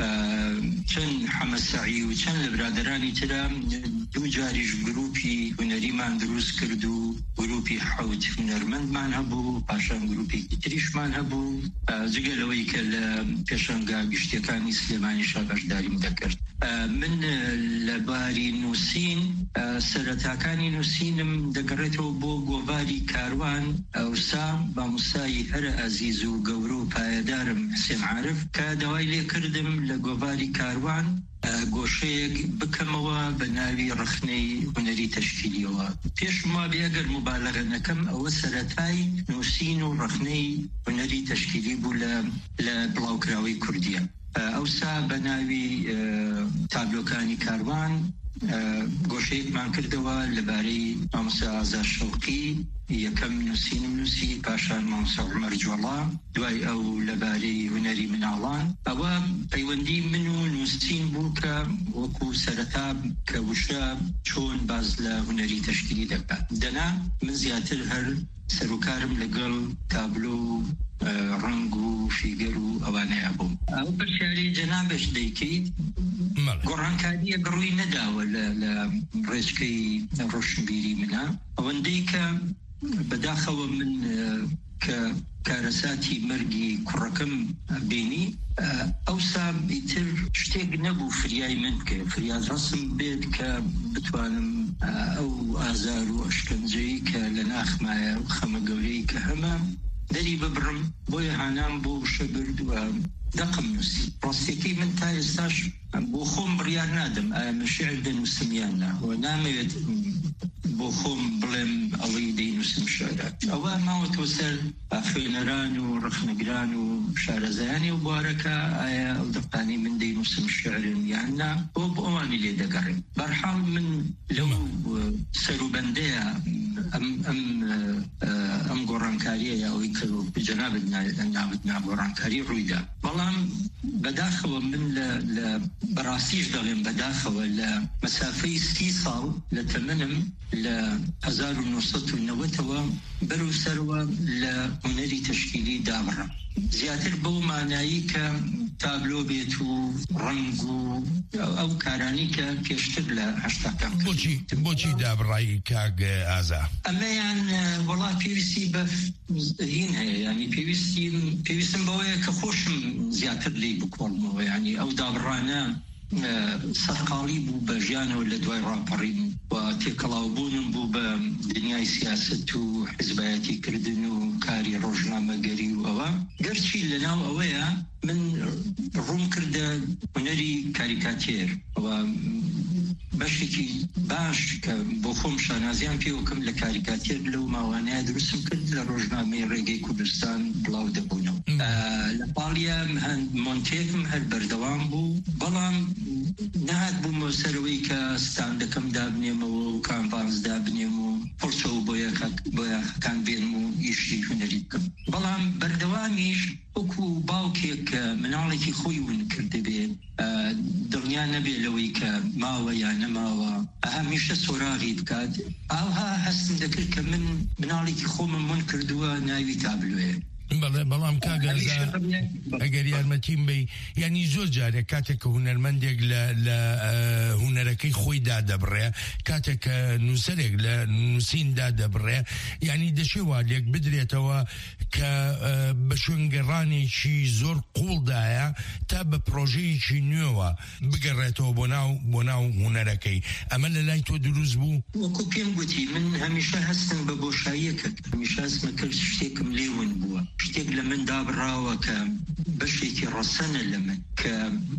چەند حەمەسەعی و چەند لە برادرانی ترا دوو جاریش گروپی هونەریمان دروست کرد و گروپی حەوت هونەرمەندمان هەبوو پاشان گروپی تریشمان هەبوو جگەلەوەی کە لە پێشەنگا گشتیەکانی سلێمانی شا بەشداریم دەکرد من لە باری نووسین سەرەتاکانی نووسینم دەگەڕێتەوە بۆ گۆڤاری کاروان ئەوسا باموسایی هەرە ئەزیز و گەورە و پایەدارم حسێن عارف کە داوای لێ کردم لە گۆڤاری کاروان گۆشەیەک بکەمەوە بە ناوی ڕخنەی هونەری تەشکیلیەوە پێشما بێگەر مبالەغە نەکەم ئەوە سەرەتای نووسین و ڕخنەی هونەری تەشکیلی بوو لە بڵاوکراوەی کوردیە ئەوسا بە ناوی تابلۆکانی کاروان گۆشەیەکمان کردەوە لەبارەی مامۆستا ئازا شەوقی یەکەم نووسینم نووسی پاشان مامۆستا عومەر جوڵا دوای ئەو لەبارەی هونەری مناڵان ئەوە پەیوەندی من و نووسین بوو کە وەکو سەرەتا کە وشە چۆن باز لە هونەری تەشکیلی دەکات دەنا من زیاتر هەر سەرۆکارم لەگەڵ تابلۆ و ڕنگ و فیگەر و ئەوانەیە بوو ئەو پرسیاری جەنابەش دەیکەیت گۆڕانکاریە ڕووی نەداوە لە ڕێچکەی ڕۆشنبیری منە ئەوەندەی کە بەداخەوە من کە کارەساتی مەرگی کوڕەکەم بینی ئەوسا ئیتر شتێک نەبوو فریای من بکە فریاد ڕەسم بێت کە بتوانم ئەو ئازار و ئەشکەنجەی کە لە ناخمایە و خەمە گەورەی کە هەمە دەری ببڕم بۆیە هانام بۆ شە بردووە دەقم نووسی. ڕاستیەکەی من تا ئێستاش بۆ خۆم بڕیار نادەم ئایا من شێعر دەنووسمیان نا و نامەوێت بۆ خۆم بڵێم ئەوەی دەینووسم شێعرات. ئەوە ماوەتەوە سەر خوێنەران و ڕخنەگران و شارەزایانی و بوارەکە ئایا ئەو دەقانی من دەینووسم شێعرن یان نا بۆ بۆ ئەوانی لێ دەگەڕێم. بەرحاڵ من لەو سەروبەندەیە ئەم ئەم ئەم گۆڕانکاریە ئەوەی کە جەنابەت ناوت ناگۆڕانکاری ڕوویدا. بەڵام بەداخەوە من لە بەڕاستیش دەڵێم بەداخەوە لە مەسافەی سی ساڵ لە تەمەنم لە هەزار و نۆسەد و نەوەتەوە بەرەو سەرەوە لە هونەری تەشکیلی دابڕم. زیاتر بەو مانایی کە تابلۆ بێت و ڕنگ و ئەو کارانی کە پێشتر لە هەشتاکان بۆچی بۆچی دابڕایی کاگ ئازا؟ ئەمەیان وەڵا پێویستی بە هین هەیە، ینی پێویستی پێویستم بەوەیە کە خۆشم زیاتر لێی بکۆڵمەوە، ینی ئەو دابڕانە سەرقاڵی بوو بە ژیانەوە لە دوای ڕاپەڕین و تێکەڵاوبوونم بوو بە دنیای سیاست و حزبایەتی کردن و کاری ڕۆژنامەگەری و ئەوە. گەرچی لەناو ئەوەیە من ڕوون کردە هونەری کاریکاتێر و بەشێکی باش کە بۆ خۆم شانازیان پێوەکەم لە کاریکاتێر لەو ماوانەیە دروستم کرد لە ڕۆژنامەی ڕێگەی کوردستان بڵاو دەبوونەوە. لە پاڵیە مۆنتێکم هەر بەردەوام بوو، بەڵام نهات بوومە سەرەوەی کە ستاندەکەم دابنێمەوە و کامپانز دابنێم و پڕچەوە بۆ یاخەکان بێنم و ئیشی هونەری بکەم. بەڵام بەردەوامیش وەکو باوکێک کە مناڵێکی خۆی ون کرده بێت دڵنیا نەبێ لەوەی کە ماوە یان نەماوە هەمیشە سۆراغی بکات. ئاوها هەستم دەکرد کە من مناڵێکی خۆمم ون کردووە ناوی تابلوێ. بەڵێ بەڵام کاگەزا ئەگەر یارمەتیم بی ینی زۆر جارێک کاتێک کە هونەرمەندێک لە هونەرەکەی خۆیدا دەبڕێ، کاتێک کە نووسەرێک لە نووسیندا دەبڕێ، ینی دەشێوا لێک بدرێتەوە کە بە شوێنگەڕانێکی زۆر قوڵدایە تا بە پرۆژەیەکی نوێوە بگەڕێتەوە بۆ ناو بۆ ناو هونەرەکەی. ئەمە لە لای تۆ دروست بوو؟ وەکو پێم گوتی من هەمیشە هەستم بە بۆشاییەکە، هەمیشە هەستمە کرد شتێکم لێون بووە، شتێک لە من دابڕاوە کە بەشێکی ڕەسەنە لە من کە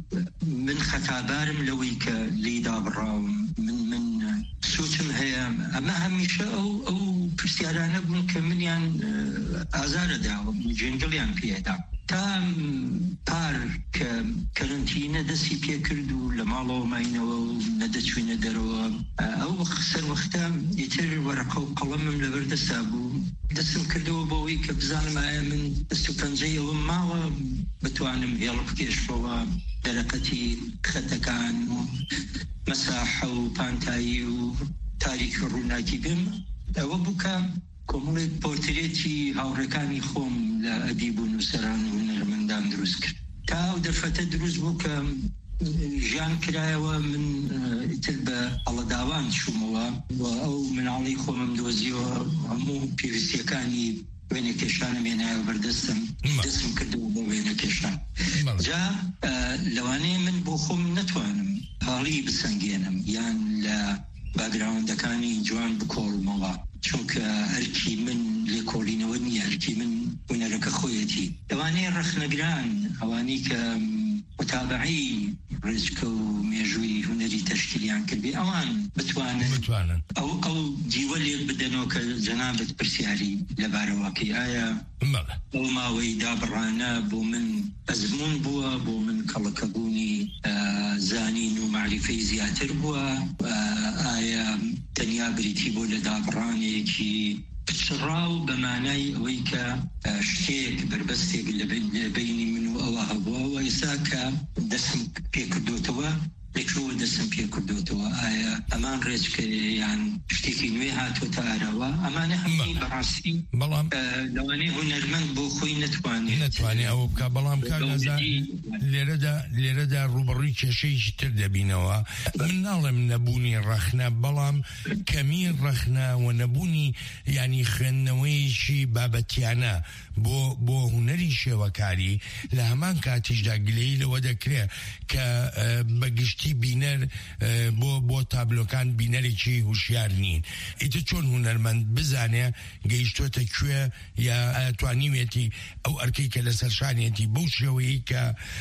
من خەتابارم لەوەی کە لێی دابڕاوم. من من سوچم هەیە ئەمە هەمیشە ئەو ئەو پرسیارانە بوون کە منیان ئازارە داوە، جێنگڵیان پێدا تا پار کە کەرنتینە دەستی پێ کرد و لە ماڵەوە ماینەوە و نەدەچوینە دەرەوە. ئەو سەر وەختە ئیتر وەرەقە و قەڵەمم لەبەردەستا بوو، دەستم کردەوە بۆەوەی کە بزانم ئایا من دەست و پەنجەی ئەوم ماوە بتوانم هێڵ بکێشەوە دەرەقەتی خەتەکان و مەساحە و پانتایی و تاریکی ڕووناکی بم. ئەوە بووکە کۆمەڵێک پۆرترێتی هاوڕێکانی خۆم لە ئەدیب و نووسەران و هونەرمەندان دروست کرد. تا ئەو دەرفەتە دروست بوو کە ژیان کرایەوە من ئیتر بە هەڵەداوان چوومەوە و ئەو مناڵی خۆمم دۆزیەوە هەموو پێویستیەکانی وێنە کێشانم هێنایە بەردەستم دەستم کردەوە بۆ وێنە کێشان. جا لەوانەیە من بۆ خۆم نەتوانم هاڵی بسەنگێنم یان لە باگراوندەکانی جوان بکۆڵمەوە، چونکە هەرکی من لێکۆڵینەوە نییە، هەرکی من هونەرەکە خۆیەتی. لەوانەیە ڕخنەگران ئەوانەی کە متابعی ڕێچکە و مێژووی هونەری تەشکیلیان کردبێ ئەوان بتوانن ئەو ئەو دیوە لێک بدەنەوە کە جەنابەت پرسیاری لەبارەوەکەی ئایا ئەو ماوەی دابڕانە بۆ من ئەزمون بووە، بۆ من کەڵەکەبوونی زانین و معریفەی زیاتر بووە، ئایا تەنیا بریتی بۆ لە دابڕانێکی پچڕاو بەمانای ئەوەی کە شتێک بربەستێک لە بینی من و ئەوە هەبووە ئێستا کە دەستم پێکردوتەوە لەکوێوە دەستم پێکردوتەوە ئایا ئەمان ڕێچکەیان شتێکی نوێ هاتوۆتە ئارەوە. ئەمانە هەمووی بەڕاستی بەڵام لەوانەیە هونەرمەند بۆ خۆی نەتوانێت نەتوانێت ئەوە بکە. بەڵام کاگەزا لێرەدا لێرەدا ڕوبەڕووی کێشەیەکی تر دەبینەوە. من ناڵێم نەبوونی ڕەخنە، بەڵام کەمی ڕەخنە و نەبوونی ینی خوێندنەوەیەکی بابەتیانە بۆ بۆ هونەری شێوەکاری لە هەمان کاتیشدا گلەی لەوە دەکرێت کە بەگشتی وەختی بینەر بۆ بۆ تابلۆکان بینەرێکی هوشیار نین ئیتر چۆن هونەرمەند بزانێ گەیشتۆتە کوێ یا توانیوێتی ئەو ئەرکەی کە لەسەر شانێتی بەو شێوەیە کە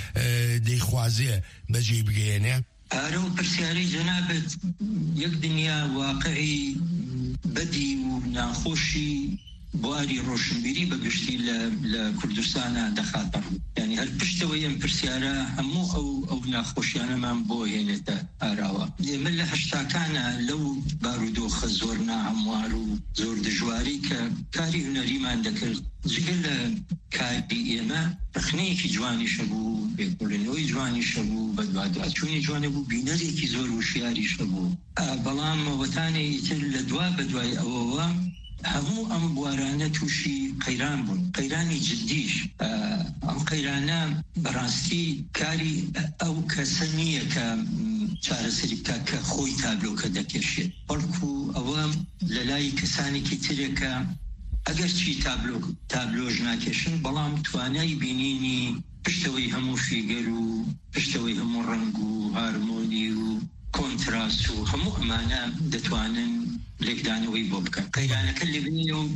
دەیخوازێ بەجێ بگەێنێ ئارە و پرسیارەی جەنابەت یەک دنیا واقعی بەدی و ناخۆشی بواری ڕۆشنبیری بەگشتی لە کوردستانە دەخاتە یعنی هەر پشتەوەی ئەم پرسیارە هەموو ئەو ئەو ناخۆشیانەمان بۆ هێنێتە ئاراوە ئێمە لە هەشتاکانە لەو بارودۆخە زۆر ناهەموار و زۆر دژواری کە کاری هونەریمان دەکرد جگە لە کاری ئێمە ڕخنەیەکی جوانیشە بوو بێکوڵێنەوەی جوانیشە بوو بەدواداچوونی جوانە بوو بینەرێکی زۆر وشیاریشە بوو بەڵام مەوەتانی تر لە دوا بەدوای ئەوەوە هەموو ئەم بوارانە تووشی قەیران بوون قەیرانی جدیش ئەم قەیرانە بەڕاستی کاری ئەو کەسە نییە کە چارەسەری بکات کە خۆی تابلۆکە دەکێشێت بەڵکو ئەوە لە لای کەسانێکی ترێکە ئەگەر چی تابلۆژ ناکێشن بەڵام توانای بینینی پشتەوەی هەموو فیگەر و پشتەوەی هەموو ڕنگ و هارمۆنی و کۆنتراست و هەموو ئەمانە دەتوانن لێکدانەوەی بۆ بکەن قەیرانەکە لێبنێ و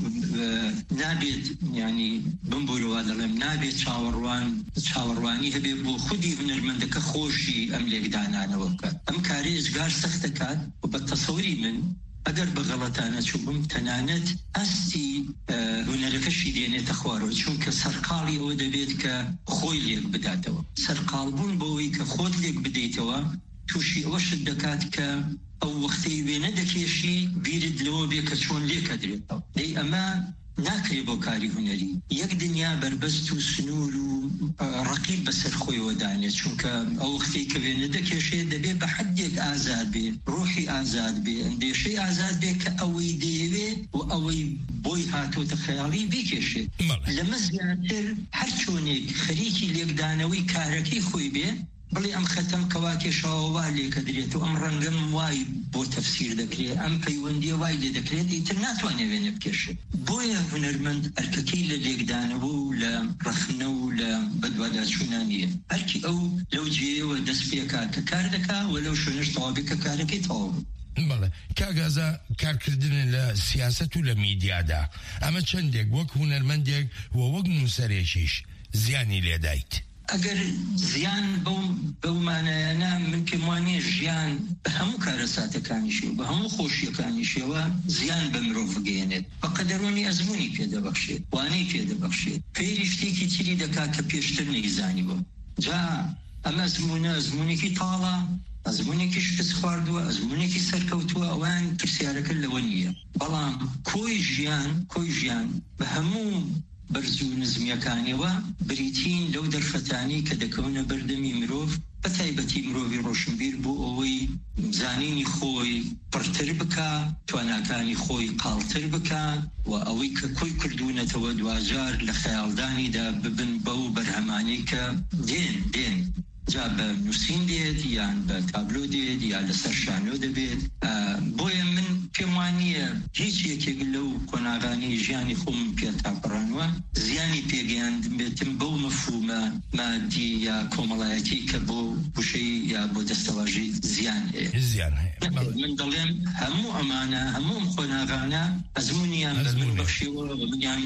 نابێت ینی بمبورەوە دەڵێم نابێت چاوەڕوان چاوەڕوانی هەبێ بۆ خودی هونەرمەندەکە خۆشی ئەم لێکدانانەوە بکات ئەم کارێ ئەجگار سەخت دەکات و بە تەسەوری من ئەگەر بە غەڵەتانە چووبم تەنانەت ئەستی هونەرەکەشی دێنێتە خوارەوە چونکە سەرقاڵی ئەوە دەبێت کە خۆی لێک بداتەوە سەرقاڵبوون بەوەی کە خۆت لێک بدەیتەوە تووشی ئەوەشت دەکات کە ئەو وەختەی وێنە دەکێشی بیرت لەوە بێ کە چۆن لێکە درێتەوە دەی ئەمە ناکرێ بۆ کاری هونەری یەک دنیا بربەست و سنوور و ڕقیب بەسەر خۆیەوە دانێت چونکە ئەو وەختەی کە وێنە دەکێشێت دەبێت بە حەدێک ئازاد بێ ڕۆحی ئازاد بێ ئەندێشەی ئازاد بێ کە ئەوەی دەیەوێت و ئەوەی بۆی هاتۆتە خەیاڵی بیکێشێت لەمە زیاتر هەر چۆنێک خەریکی لێکدانەوەی کارەکەی خۆی بێ بڵێ ئەم خەتەم کەوا کێشاوەوا لێکە درێت و ئەم ڕەنگەم وای بۆ تەفسیر دەکرێت ئەم پەیوەندیە وای لێ دەکرێت ئیتر ناتوانێت وێنە بکێشێت بۆیە هونەرمەند ئەرکەکەی لە لێکدانەوە و لە ڕەخنە و لە بەدواداچوونە نییە هەرکی ئەو لەو جێەوە دەست پێکا کە کار دەکا و لەو شوێنەش تەواو کە کارەکەی تەواو بەڵێ کاگازە کارکردن لە سیاست و لە میدیادا ئەمە چەندێک وەک هونەرمەندێک و وەک نووسەرێکیش زیانی لێدایت ئەگەر زیان بەومانایانە من پێم وانێ ژیان بە هەموو کارەساتەکانیشێ بە هەموو خۆشیەکانیشەوە زیان بە مرۆڤ بگەێنێت بە قەدەرۆنی ئەزمموی پێدەبەخشێت وانەی پێدەبەخشێت فێری شتێکی تری دەکات کە پێشتر نەیزانی بۆ جا ئەمە ئەزممونە ئەزممونێکی تاڵە ئەزممونێکی شکست خواردووە ئەزممونێکی سەرکەوتووە ئەوان پرسیارەکە لەوە نییە بەڵام کۆی ژیان کۆی ژیان بە هەموو بەرز و نزمیەکانیەوە بریتین لەو دەرفەتانی کە دەکەونە بەردەمی مرۆڤ بە تایبەتی مرۆڤی ڕۆشنبیر بۆ ئەوەی زانینی خۆی پڕتر بکە تواناکانی خۆی قاڵتر بکە و ئەوەی کە کۆی کردوونەتەوە دوجار لە خەیاڵدانیدا ببن بەو بەرهەمانەی کە دێن دێن جا بە نووسین دێت یان بە تابلۆ دێت یا لەسەر شانۆ دەبێت بۆیە من پێم وانییە هیچ یەکێک لەو قۆناغانی ژیانی خۆم پێ تاپڕانوە زیانی پێگەیاندم بێتم بەو مەفهومە مادی یا کۆمەڵایەتی کە بۆ وشەی یا بۆ دەستەواژی زیان هەیە زیان من دەڵێم هەموو ئەمانە هەموو ئەم قۆناغانە ئەزممونیان بە من بەخشیەوە منیان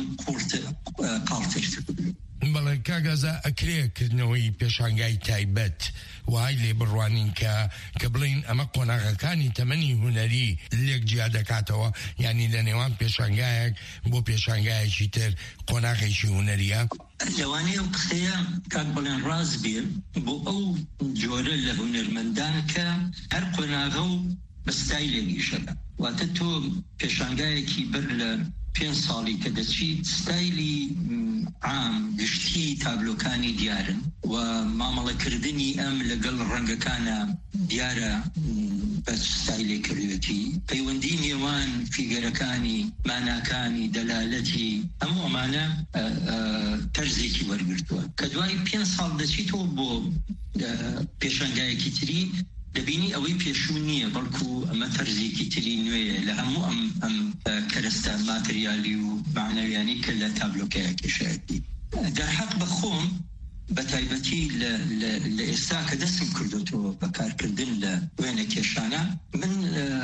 قاڵتر بەڵێ کاگازە ئەکرێکردنەوەی پێشانگای تایبەت وای لێ بڕوانین کە کە بڵین ئەمە قۆناغەکانی تەمەنی هونەری لێک جیا دەکاتەوە ینی لە نێوان پێشانگایەک بۆ پێشانگایەکی تر قۆناغێکی هونەریە لەوانەیە ئەو قسەیە کاک بڵێن ڕاست بێ بۆ ئەو جۆرە لە هونەرمەندان کە هەر قۆناغە و بەستایلێکی شەکە واتە تۆ پێشانگایەکی بەر لە پێنج ساڵی کە دەچیت ستایلی عام گشتی تابلۆکانی دیارن و مامەڵەکردنی ئەم لەگەڵ ڕەنگەکانە دیارە بە ستایلی کردوێتی پەیوەندی نێوان فیگەرەکانی ماناکانی دەلالەتی هەموو ئەمانە تەرزێکی وەرگرتووە کە دوای پێنج ساڵ دەچیتەوە بۆ پێشانگایەکی تری دەبینی ئەوەی پێشوو نییە بەڵکو ئەمە تەرزێکی تری نوێیە لە هەموو ئەم ئەم کەرەستە ماتریالی و معنەویانی کە لە تابلۆکەیە کێشایەتی دەرحەق بە خۆم بەتایبەتی لە ئێستا کە دەستم کردوتەوە بەکارکردن لە وێنە کێشانە من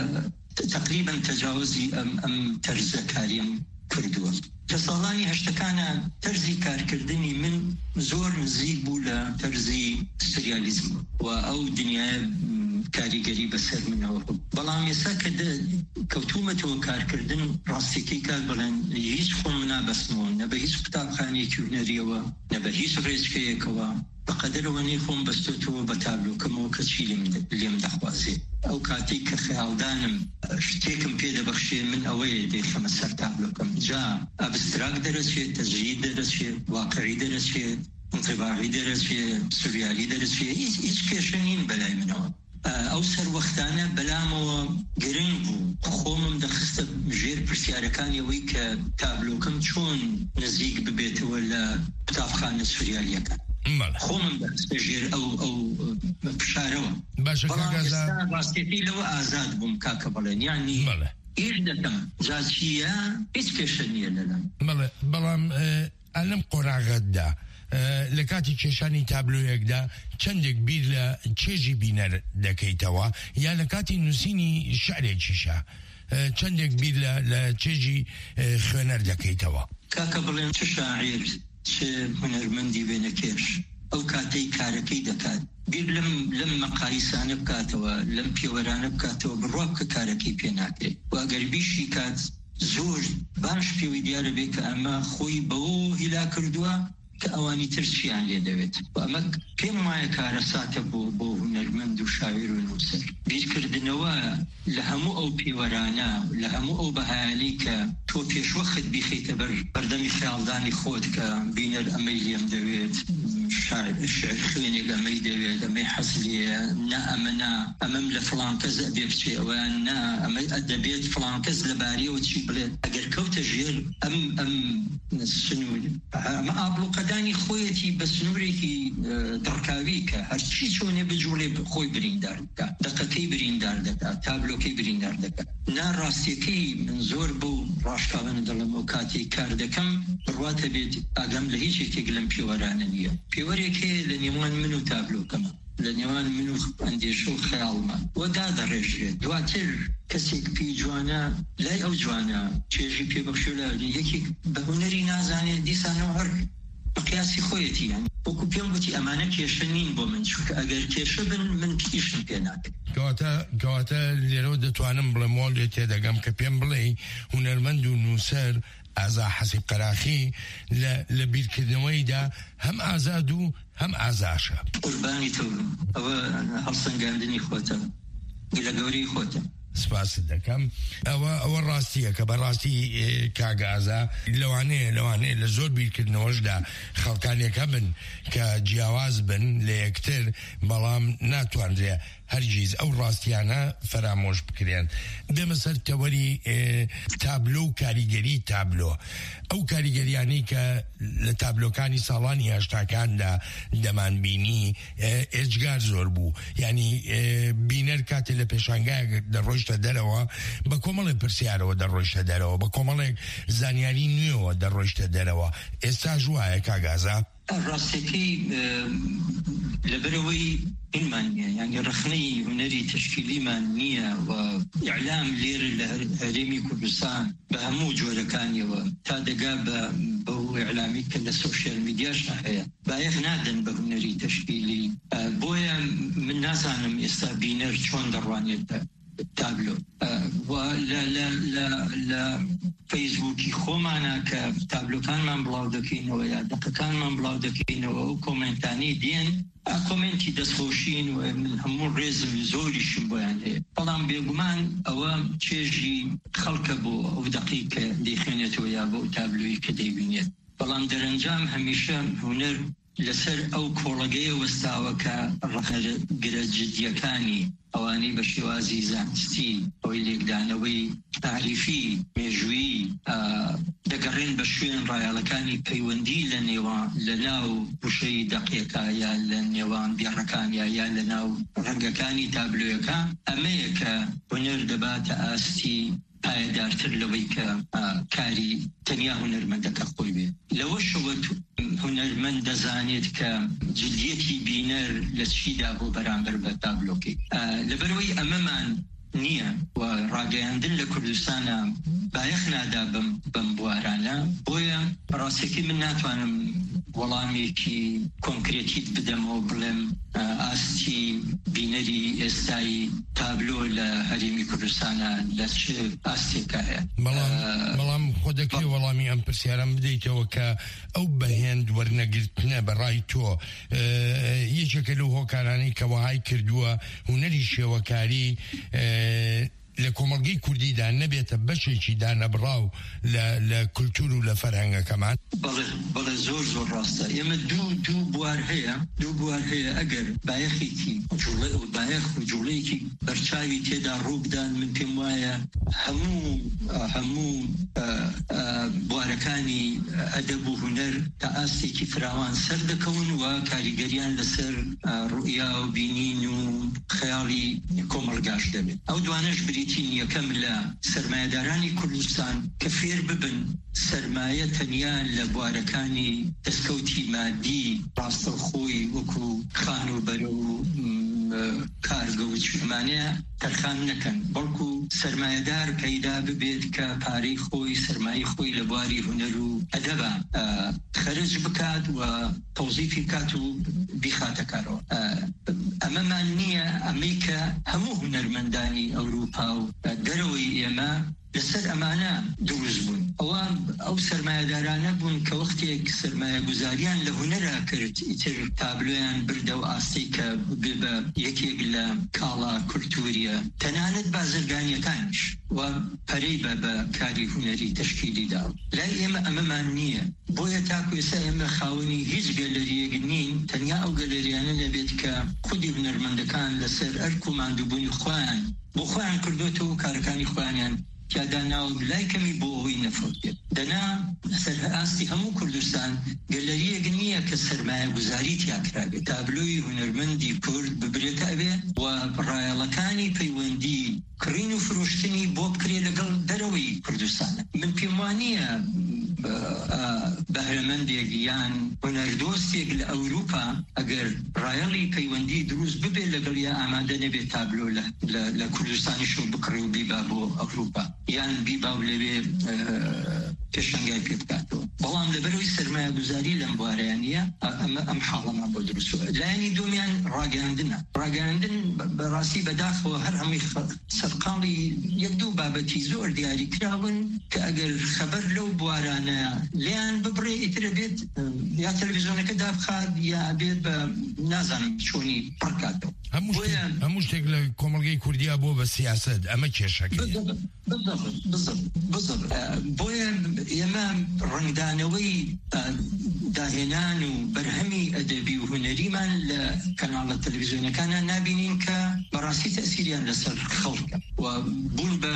تقریبا تەجاوزی ئەم تەرزە کاریم کردووە. لە ساڵانی هەشتەکانە تەرزی کارکردنی من زۆر نزیک بوو لە تەرزی سریالیزم و ئەو دنیای کاریگەری بەسەر منەوە. بەڵام ئێستا کە کەوتومەتەوە کارکردن ڕاستیەکەی کار بڵێن هیچ خۆم منابەستمەوە نە بە هیچ قوتابخانەیەکی هونەریەوە نە بە هیچ ڕێچکەیەکەوە بەقەدەرەوە نەی خۆم بەستۆتەوە بە تابلۆکەمەوە کەچی لێم دەخوازێ. ئەو کاتێک کە خەیاڵدانم شتێکم پێ دەبەخشێ من ئەوەیە دێخەمە سەر تابلۆکەم. جا ئەبستراک دەرەچێت، تەجرید دەرەچێت، واقعی دەرەچێت، انطباعی دەرەچێت، سوریالی دەرەچێت، هیچ کێشە نین بەلای منەوە. ئەو سەروەختانە بەلامەوە گرنگ بوو. خۆمم دەخستە ژێر پرسیارەکانی ئەوەی کە تابلۆکەم چۆن نزیک ببێتەوە لە قوتابخانە سوریالیەکان. خۆمم دەخستە ژێر ئەو ئەو پشارەوە. بەڵام ئێستا ڕاستیەکەی لەوە ئازاد بووم کاکە بڵێن، یانی ئیش دەکەم جا چیە هیچ کێشە نییە لەلام. بەڵام ئەلەم قۆراغەتدا لە کاتی کێشانی تابلۆیەکدا چەندێک بیر لە چێژی بینەر دەکەیتەوە یا لە کاتی نووسینی شعرێکیشە چەندێک بیر لە چێژی خوێنەر دەکەیتەوە؟ کاکە بڵێن چه شاعیر چه هونەرمەندی وێنە کێش ئەو کاتەی کارەکەی دەکات بیر لەم لەم مەقایسانە بکاتەوە، لەم پێوەرانە بکاتەوە، بڕوا بکە کارەکەی پێ ناکرێت. و ئەگەر بیشی کات زۆر باش پێوەی دیارە بێت کە ئەمە خۆی بەوە هیلا کردووە کە ئەوانی ترسیان لێ دەوێت. و ئەمە پێم وایە کارە ساتە بۆ بۆ هونەرمەند و شاعیر و نووسەر. بیرکردنەوە لە هەموو ئەو پێوەرانە، لە هەموو ئەو بەهایانەی کە تۆ پێشوەخت بیخیتە بەر بەردەمی خەیاڵدانی خۆت کە بینەر ئەمەی لێم دەوێت، شعر خوێنێک ئەمەی دەوێت، ئەمەی حەزلیە، نا ئەمەنا ئەمەم لە فڵان کەس ئەبێ بچێ، ئەویان نا ئەمەی دەبێت فڵان کەس لەبارەیەوە چی بڵێت. ئەگەر کەوتە ژێر ئەم ئەم سنوور ئەمە ئابڵوقەدانی خۆیەتی بە سنوورێکی دڕکاوی کە هەرچی چۆنێ بجوڵێ خۆی بریندار دەکات، دقەکەی بریندار دەکات، تابلۆکەی بریندار دەکات. ناڕاستیەکەی من زۆر بۆ ڕاشکاوانە دەڵم و کاتێک کار دەکەم بڕواتە بێت ئاگەم لە هیچ یەکێک لەم پێوەرانە نییە. پێوەرێک هەیە لە نێوان من و تابلۆکەمە، لە نێوان من و ئەندێشە و خەیاڵمە وە دادەڕێژێت. دواتر کەسێک پێی جوانە لای ئەو جوانە چێژی پێبەخشێ لە یەکێک بە هونەری نازانێت دیسانەوە هەر بەقیاسی خۆیەتی یان وەکو پێم گوتی ئەمانە کێشە نین بۆ من، چونکە ئەگەر کێشە بن من کیشم پێ ناکرێت. کەواتە کەواتە لێرەوە دەتوانم بڵێمەوە لێ تێدەگەم کە پێم بڵێ هونەرمەند و نووسەر ئازا حەسیب قەراخی لە بیرکردنەوەیدا هەم ئازاد و هەم ئازاشە. قوربانی تۆ ئەوە هەڵسەنگاندنی خۆتە، لە گەورەی خۆتە. سپاست دەکەم. ئەوە ئەوە ڕاستیە کە بەڕاستی کاگازە لەوانەیە لەوانەیە لە زۆر بیرکردنەوەشدا خەڵکانێکە بن کە جیاواز بن لە یەکتر، بەڵام ناتوانرێ هەرگیز ئەو ڕاستیانە فەرامۆش بکرێن. دێمە سەر تەوەری تابلۆ و کاریگەری تابلۆ. ئەو کاریگەریانەی کە لە تابلۆکانی ساڵانی هەشتاکاندا دەمانبینی ئێجگار زۆر بوو. یعنی بینەر کاتێ لە پێشانگایەک دەڕۆیشتە دەرەوە بە کۆمەڵێک پرسیارەوە دەڕۆیشتە دەرەوە، بە کۆمەڵێک زانیاری نوێەوە دەڕۆیشتە دەرەوە. ئێستا ژوایە کاگازە ڕاستەکەی لەبەرەوەی اینمان نییە، یعنی ڕخنەی هونەری تشکیلیمان نییە و ئیعلام لێرە لە هەرێمی کوردستان بە هەموو جۆرەکانیەوە تا دەگا بە بەو ئیعلامی کە لە سۆشیال میدیاش هەیە بایەخ نادەن بە هونەری تشکیلی. بۆیە من نازانم ئێستا بینەر چۆن دەڕوانێت تابلۆ و لە فەیسبووکی خۆمانە کە تابلۆکانمان بڵاو دەکەینەوە یا دەقەکانمان بڵاو دەکەینەوە و کۆمنتانی دێن کۆمنتی دەستخۆشین و من هەموو ڕێزم زۆریشم بۆیان هەیە. بەڵام بێگومان ئەوە چێژی خەڵکە بۆ ئەو دەقیقە دەیخوێنێتەوە یا بۆ تابلۆی کە دەیبینێت. بەڵام دەرەنجام هەمیشە هونەر لەسەر ئەو کۆڵەگەیە وەستاوە کە ڕەخنەگرە جدیەکانی ئەوانەی بە شێوازی زانستی ئەوەی لێکدانەوەی تاریفی مێژووی دەگەڕێن بە شوێن ڕایەڵەکانی پەیوەندی لە نێوان لە ناو وشەی دەقیەکە یا لە نێوان بیێڕەکان یا یا لە ناو ڕەنگەکانی تابلۆیەکە. ئەمەیە کە هونەر دەباتە ئاستی پایدارتر لەوەی کە کاری تەنیا هونەرمەندەکە خۆی بێت. لەوە شەوە هونەرمەند دەزانێت کە جدیەتی بینەر لە چیدا بۆ بەرامبەر بە تابلۆکەی. لەبەرەوەی ئەمەمان نییە و ڕاگەیاندن لە کوردستانە بایەخ نادا بەم بوارانە، بۆیە ڕاستێکی من ناتوانم وەڵامێکی کۆنکرێتیت بدەمەوە بڵێم ئاستی بینەری ئێستایی تابلۆ لە هەرێمی کوردستانە لە چ ئاستێکایە. بەڵام خۆ دەکرێ وەڵامی ئەم پرسیارم بدەیتەوە کە ئەو بەهێند وەرنەگرتنە بەڕای تۆ یەکێکە لەو هۆکارانەی کە وەهای کردووە هونەری شێوەکاری لە کۆمەڵگەی کوردیدا نەبێتە بەشێکی دانەبڕاو لە کولتور و لە فەرهەنگەکەمان. بەڵێ زۆر زۆر ڕاستە. ئێمە دوو دوو بوار هەیە دوو بوار هەیە ئەگەر بایەخێکی بایەخ و جوڵەیەکی بەرچاوی تێدا ڕووبدان من پێم وایە هەموو هەموو بوارەکانی ئەدەب و هونەر تا ئاستێکی فراوان سەر دەکەون و کاریگەریان لەسەر ڕوئیا و بینین و خەیاڵی کۆمەڵگاش دەبێت. ئەو دوانەش بریتین یەکەم لە سەرمایەدارانی کوردستان کە فێر ببن سەرمایە تەنیا لە بوارەکانی دەستکەوتی مادی ڕاستەوخۆی وەکو خان و بەرە و کارگە و چمانەیە تەرخان نەکەن، بەڵکو سەرمایەدار پەیدا ببێت کە پارەی خۆی سەرمایی خۆی لە بواری هونەر و ئەدەبە خەرج بکات و تەوزیفی بکات و بیخاتە کارەوە. ئەمەمان نییە ئەمەی کە هەموو هونەرمەندانی ئەوروپا و دەرەوەی ئێمە لەسەر ئەمانە دروست بوون. ئەوە ئەو سەرمایەدارانە بوون کە وەختێک سەرمایە گوزاریان لە هونەرە کرد ئیتر تابلۆیان بردە و ئاستی کە بە یەکێک لە کاڵا کولتوریە تەنانەت بازرگانیەکانش و پەرەی بە بە کاری هونەری تشکیلیدا. لای ئێمە ئەمەمان نییە، بۆیە تاکو ئێستا ئێمە خاوەنی هیچ گەلەریەک نین، تەنیا ئەو گەلەریانە نەبێت کە خودی هونەرمەندەکان لەسەر ئەرک و ماندووبوونی خۆیان بۆ خۆیان کردوێتەوە کارەکانی خۆیانیان کادا ناو لای کەمی بۆ ئەوی نەفرۆت بێت. دەنا سەر ئاستی هەموو کوردستان گەلەریەک نییە کە سەرمایە گوزاری تیاکرابێت. تابلۆی هونەرمەندی کورد ببرێتە ئەبێ و ڕایەڵەکانی پەیوەندی کڕین و فرۆشتنی بۆ بکرێ لەگەڵ دەرەوەی کوردستانە. من پێم وانییە بەهرەمەندێک یان هونەردۆستێک لە ئەوروپا ئەگەر ڕایەڵی پەیوەندی دروست ببێ لەگەڵ یا ئامادە نەبێت تابلۆ لە کوردستانیشو بکڕی و بیبا بۆ ئەوروپا یان بیبا و لەوێ پێشەنگای پێ بکاتەوە. بەڵام لەبەرەوەی سەرمایە گوزاری لەم بوارەیانە ئەمە ئەم حاڵەمان بۆ دروستوە. لایەنی دومیان ڕاگەاندنە. ڕاگەاندن بەڕاستی بەداخەوە هەر هەمووی سەرقاڵی یەک دوو بابەتی زۆر دیاری کراون کە ئەگەر خەبەر لەو بوارانە لیان ببڕێ ئیترە بێت یا تەلەڤیزیۆنەکە دابخات یا بێت بە نازانم چۆنی پڕکاتەوە. هەموو شتێک لە کۆمەڵگەی کوردیا بۆ بە سیاسەت ئەمە کێشەکە. بۆیە ئێمە ڕنگدانەوەی داهێنان و بەرهەمی ئەدەبی و هونەریمان لە کەناڵە تەلەڤیزیۆنەکانە نابینین کە بەڕاستی تەسیریان لەسەر خەڵکە و بوون بە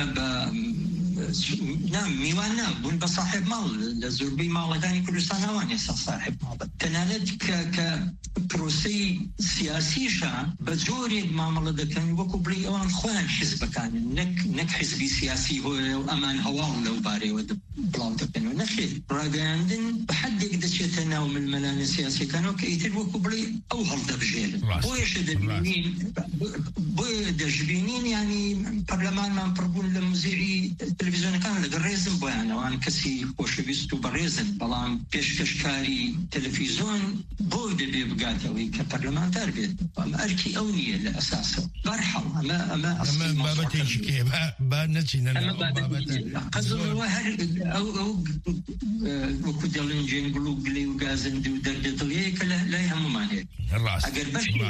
میوان نابوون بە صاحب ماڵ لە زۆربەی ماڵەکانی کوردستان هەوان ئێستا صاحب ماڵ تەنانەت کە پرۆسەی سیاسیشە بە جۆرێک مامەڵە دەکەن وەکو بڵێ ئەوان خۆیان حیزبەکانن نەک حیزبی سیاسی هۆیە و ئەمان هەواڵ لەو بارەیەوە بڵاو دەکەن و نەخێت ڕاگەیاندن بە حەدێک دەچێتە ناو ملمەلانە سیاسیەکانەوە کە ئیتر وەکو بڵێ ئەو هەڵدەبژێنن. بۆیەشە دەبینین بۆیە دەژبینین ینی پەرلەمانمان پڕبوون لە موزیعی تەلەڤیزیۆنەکان لەگە ڕێزم بۆیانەوەوان کەسی خۆشەویست و بەڕێزن، بەڵام پێشکەشکاری تەلەڤیزیۆن بۆ دەبێ بگاتەوەی کە پەرلەمانتار بێت. ئەمە ئەرکی ئەو نییە لە ئەساسەوە. بەرحەڵ ئەمە ئەمە ئەمە بابەتێکی کێ با نەچینە قەزەوە هەر ئەو ئەو وەکو دەڵێن جێنگڵ و گلەی و گازەندی و دەردەدڵەیە کە لای هەمومان هەیە. ئەگەر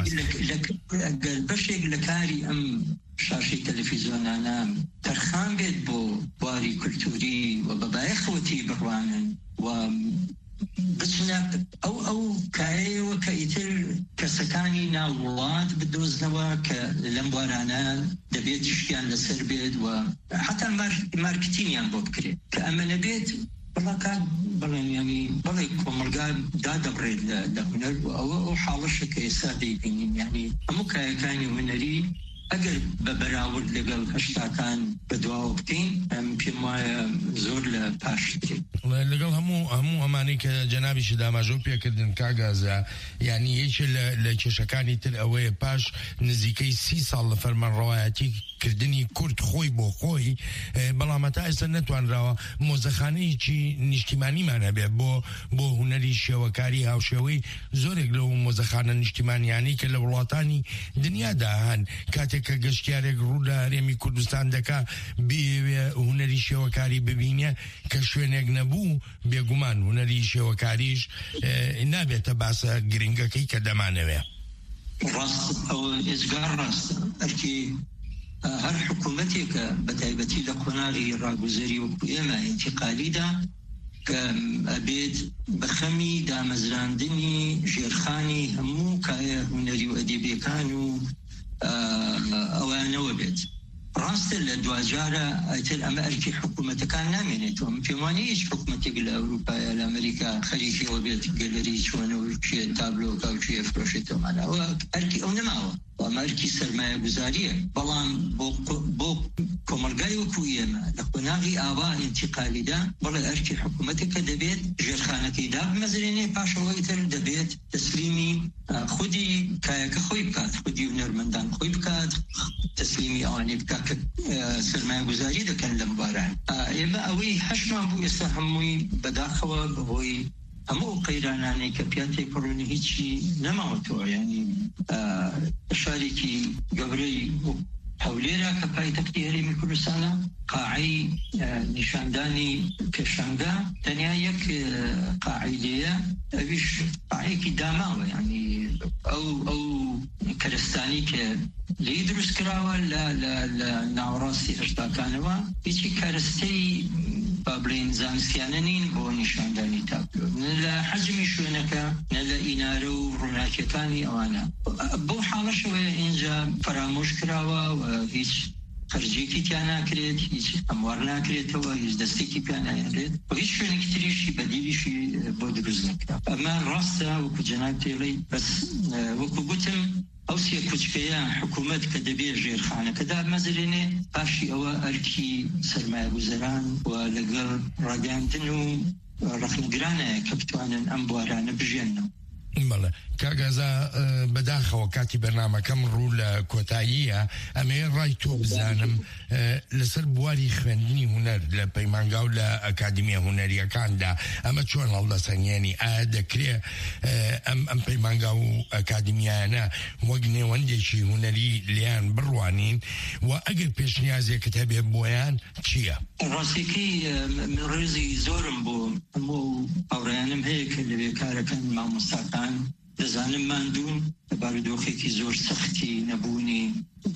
بەشێک لە کاری ئەم شاشی تەلەڤیزیۆنانە تەرخان بێت بۆ بواری کولتوری و بەبایەخەوەتی بڕوانن و بچنە ئەو ئەو کایەوە کە ئیتر کەسەکانی ناو وڵات بدۆزنەوە کە لەم بوارانە دەبێت تشتیان لەسەر بێت و حتا مارکتینیان بۆ بکرێت کە ئەمە نەبێت بڵاکات بڵێن ینی بڵێ کۆمەلگا دادەبڕێت لە هونەر و ئەوە ئەو حاڵەشە کە ئێستا دەیبینین ینی هەموو کایەکانی هونەری ئەگەر بە بەراورد لەگەڵ هەشتاکان بەدواوە بکەین ئەم پێم وایە زۆر لە پاشترێ لەگەڵ هەموو هەموو ئەمانەی کە جەنابیشی داماژۆ پێکردن کاگازە یعنی یەکێ لە کێشەکانی تر ئەوەیە پاش نزیکەی سی ساڵ لە فەرمانڕەوایەتی کردنی کورد خۆی بۆ خۆی بەڵام تا ئێستا نەتوانراوە مۆزەخانەیەکی نیشتیمانیمان هەبێ بۆ بۆ هونەری شێوەکاری هاوشێوەی زۆرێک لەو مۆزەخانە نیشتیمانیانی کە لە وڵاتانی دنیادا هەن کاتێک کە گەشتیارێک ڕوو لە هەرێمی کوردستان دەکا بێوێ هونەری شێوەکاری ببینێ کە شوێنێک نەبوو بێگومان هونەری شێوەکاریش نابێتە باسە گرنگەکەی کە دەمانەوێ ڕاست ئەو ئێزگار ڕاستە ئەرکی هەر حکوومەتێکە بەتایبەتی لە قۆناغی ڕاگوزەری وەکو ئێمە ئینتیقالیدا کە ئەبێت بەخەمی دامەزراندنی ژێرخانی هەموو کایە هونەری و ئەدەبیەکان و ئەوانەوە بێت ڕاستە لە دوجارە ئەتر ئەمە ئەرکی حکوومەتەکان نامێنێتەوە پێوانەیە هیچ حکوومەتێک لە ئەوروپایە لە ئەمریکا خەریکیەوە بێت گەلەری چۆنەوە کوێ تابلۆکە و کوێ فرۆشێتەوەمانەوە ئەرکی ئەو نەماوە ئەمریکی سەرمایە گوزاریە بەڵام بۆ کۆمەلگای وەکو ئێمە لە قۆناغی ئاوا ئینتیقالیدا بەڵێ ئەرکی حکوومەتێکە دەبێت ژێرخانەکەی دابمەزرێنێ پاشەوەی تر دەبێت تەسلیمی خودی کایەکە خۆی بکات خودی هونەرمەندان خۆی بکات تەسلیمی ئەوانەی بکات کە سەرمایە گوزاری دەکەن لەم باران ئێمە ئەوەی هەشمان بوو ئێستا هەمووی بەداخەوە بەهۆی هەموو قەیرانانەی کە پیاتێک پڕۆنی هیچی نەماوەتەوە ینی شارێکی گەورەی هەولێرە کە پایتەختی هەرێمی کوردستانە قاعەی نیشاندانی پێشەنگا تەنیا یەک قاعەی لێیە ئەویش قاعەیەکی داماوە ینی ئەو ئەو کەرستانی کە لی دروست کراوە لە ناوەڕاستی هەشتاکانەوە هیچی کارستەی با بڵێن زانستیانە نین بۆ نیشاندانی تاپلۆ لە حەجمی شوێنەکە نە لە ئینارە و ڕووناکیەکانی ئەوانە بۆ حاڵەشەوەیە اینجا فەرامۆش کراوە و هیچ خەرجێکی تیان ناکرێت هیچ ئەموار ناکرێتەوە هیچ دەستێکی پیان نایەنرێت و هیچ شوێنێکی تریشی بەدیلیشی بۆ دروست نەکرا ئەمە ڕاستە وەکو جەناب تێڵەی بەس وەکو گوتم ئەو سێ کوچکەیە حکوومەت کە دەبێت ژێرخانەکە دامەزرێنێ پاشی ئەوە ئەرکی سەرمایە گوزەران و لەگەڵ ڕاگەاندن و ڕەخنەگرانەیە کە بتوانن ئەم بوارانە بژێنەوە بەڵێ کاگازا بەداخەوە کاتی بەرنامەکەم ڕوو لە کۆتاییە ئەمێ ڕای تۆ بزانم لەسەر بواری خوێندنی هونەر لە پەیمانگا و لە ئەکادمیە هونەریەکاندا ئەمە چۆن هەڵدەسەنگێنی ئایا دەکرێت ئەم ئەم پەیمانگا و ئەکادمیانە وەک نێوەندێکی هونەری لیان بڕوانین و ئەگەر پێشنیازێکت هەبێ بۆیان چییە؟ ڕاستیەکەی ڕێزی زۆرم بۆ هەموو هاوڕێیانم هەیە کە لەوێ کارەکەن مامۆستاکان دەزانم ماندوون بارودۆخێکی زۆر سەختی نەبوونی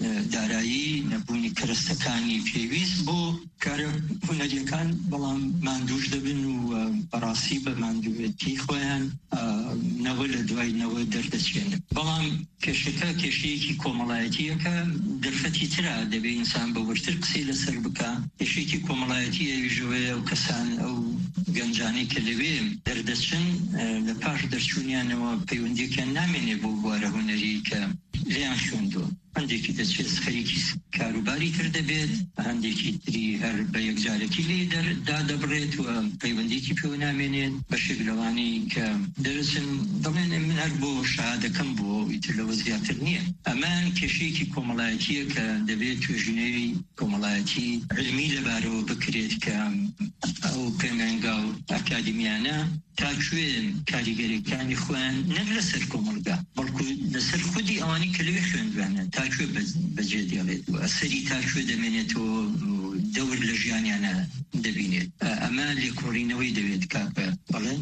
دارایی نەبوونی کەرەستەکانی پێویست بۆ کارە هونەریەکان بەڵام ماندووش دەبن و بەڕاستی بە ماندووێتی خۆیان نەوە لە دوای نەوە دەردەچێنن بەڵام کێشەکە کێشەیەکی کۆمەڵایەتیەکە دەرفەتی ترا دەبێ ئینسان بە ورتر قسەی لەسەر بکە کێشەیەکی کۆمەڵایەتی ئەویژەوەیە و کەسان ئەو گەنجانی کە لەوێ دەردەچن لە پاش دەرچوونیانەوە پەیوەندیەکیان نامێنێ بۆ بوارە هونەری کە لیان خوێندووە هەندێکی دەچێت خەریکی کاروباری تر دەبێت هەندێکی تری هەر بە یەکجارێکی لێ دادەبڕێت و پەیوەندێکی پێوە نامێنێت بەشێک لەوانی کە دەرچن دەڵێن من هەر بۆ شەهادەکەم بۆ ئیتر لەوە زیاتر نییە ئەمان کێشەیەکی کۆمەڵایەتیە کە دەبێت توێژینەی کۆمەڵایەتی علمی لەبارەوە بکرێت کە ئەو پەیمانگا و ئەکادمیانە تاکوێ کاریگەریەکانی خۆیان نەک لەسەر کۆمەلگا بەڵکو لەسەر خودی ئەوانی کە لەوێ خوێندوانە تاکوێ بەجێ دێڵێت و ئەسەری تاکوێ دەمێنێتەوە دەور لە ژیانیانە دەبینێت ئەمە لێکۆڵینەوەی دەوێت کاکە بەڵێن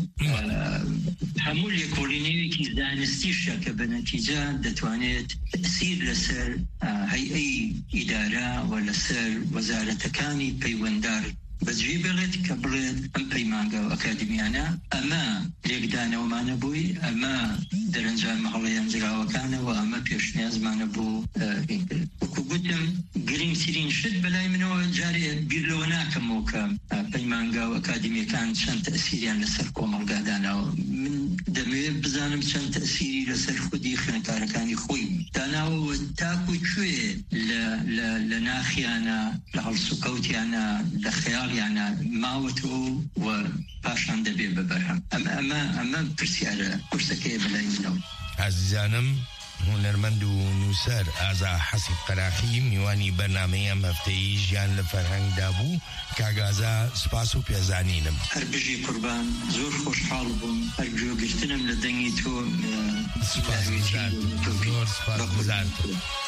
هەموو لێکۆڵینەوەیەکی زانستیشە کە بە نەتیجە دەتوانێت تەسیر لەسەر هەیئەی ئیدارە و لەسەر وەزارەتەکانی پەیوەنددار بەجێ بڵێت کە بڵێت ئەم پەیمانگا و ئەکادمیانە ئەمە لێکدانەوەمانە بووی ئەمە دەرەنجام هەڵەیەنجراوەکانەوە ئەمە پێشنیازمانە بۆ وەکو گوتم گرنگترین شت بەلای منەوە جارێ بیرلەوە ناکەمەوە کە پەیمانگا و ئەکادمیەکان چەند تەسیریان لەسەر کۆمەڵگادانەوە من دەمەوێت بزانم چەند تەسیری لەسەر خودی خوێنکارەکانی خۆی داناوە تاکو کوێ لە ناخیانە لە هەڵسوکەوتیانە لە خەیاڵیانە ماوەتەوە و پاشان دەبێ ببەرهەم ئەمە ئەمە پرسیارە قورسەکەی بەلای منەوە. عزیزانم هونەرمەند و نووسەر ئازا حەسب قەراقی میوانی بەرنامەی ئەم هەفتەی ژیان لە فەرهەنگدا بوو. کاگازا سپاس و پێزانینم. هەر بژی قوربان زۆر خۆشحاڵ بووم هەر گوێگرتنم لە دەنگی تۆ سپاس گوزار زۆر سپاس گوزار.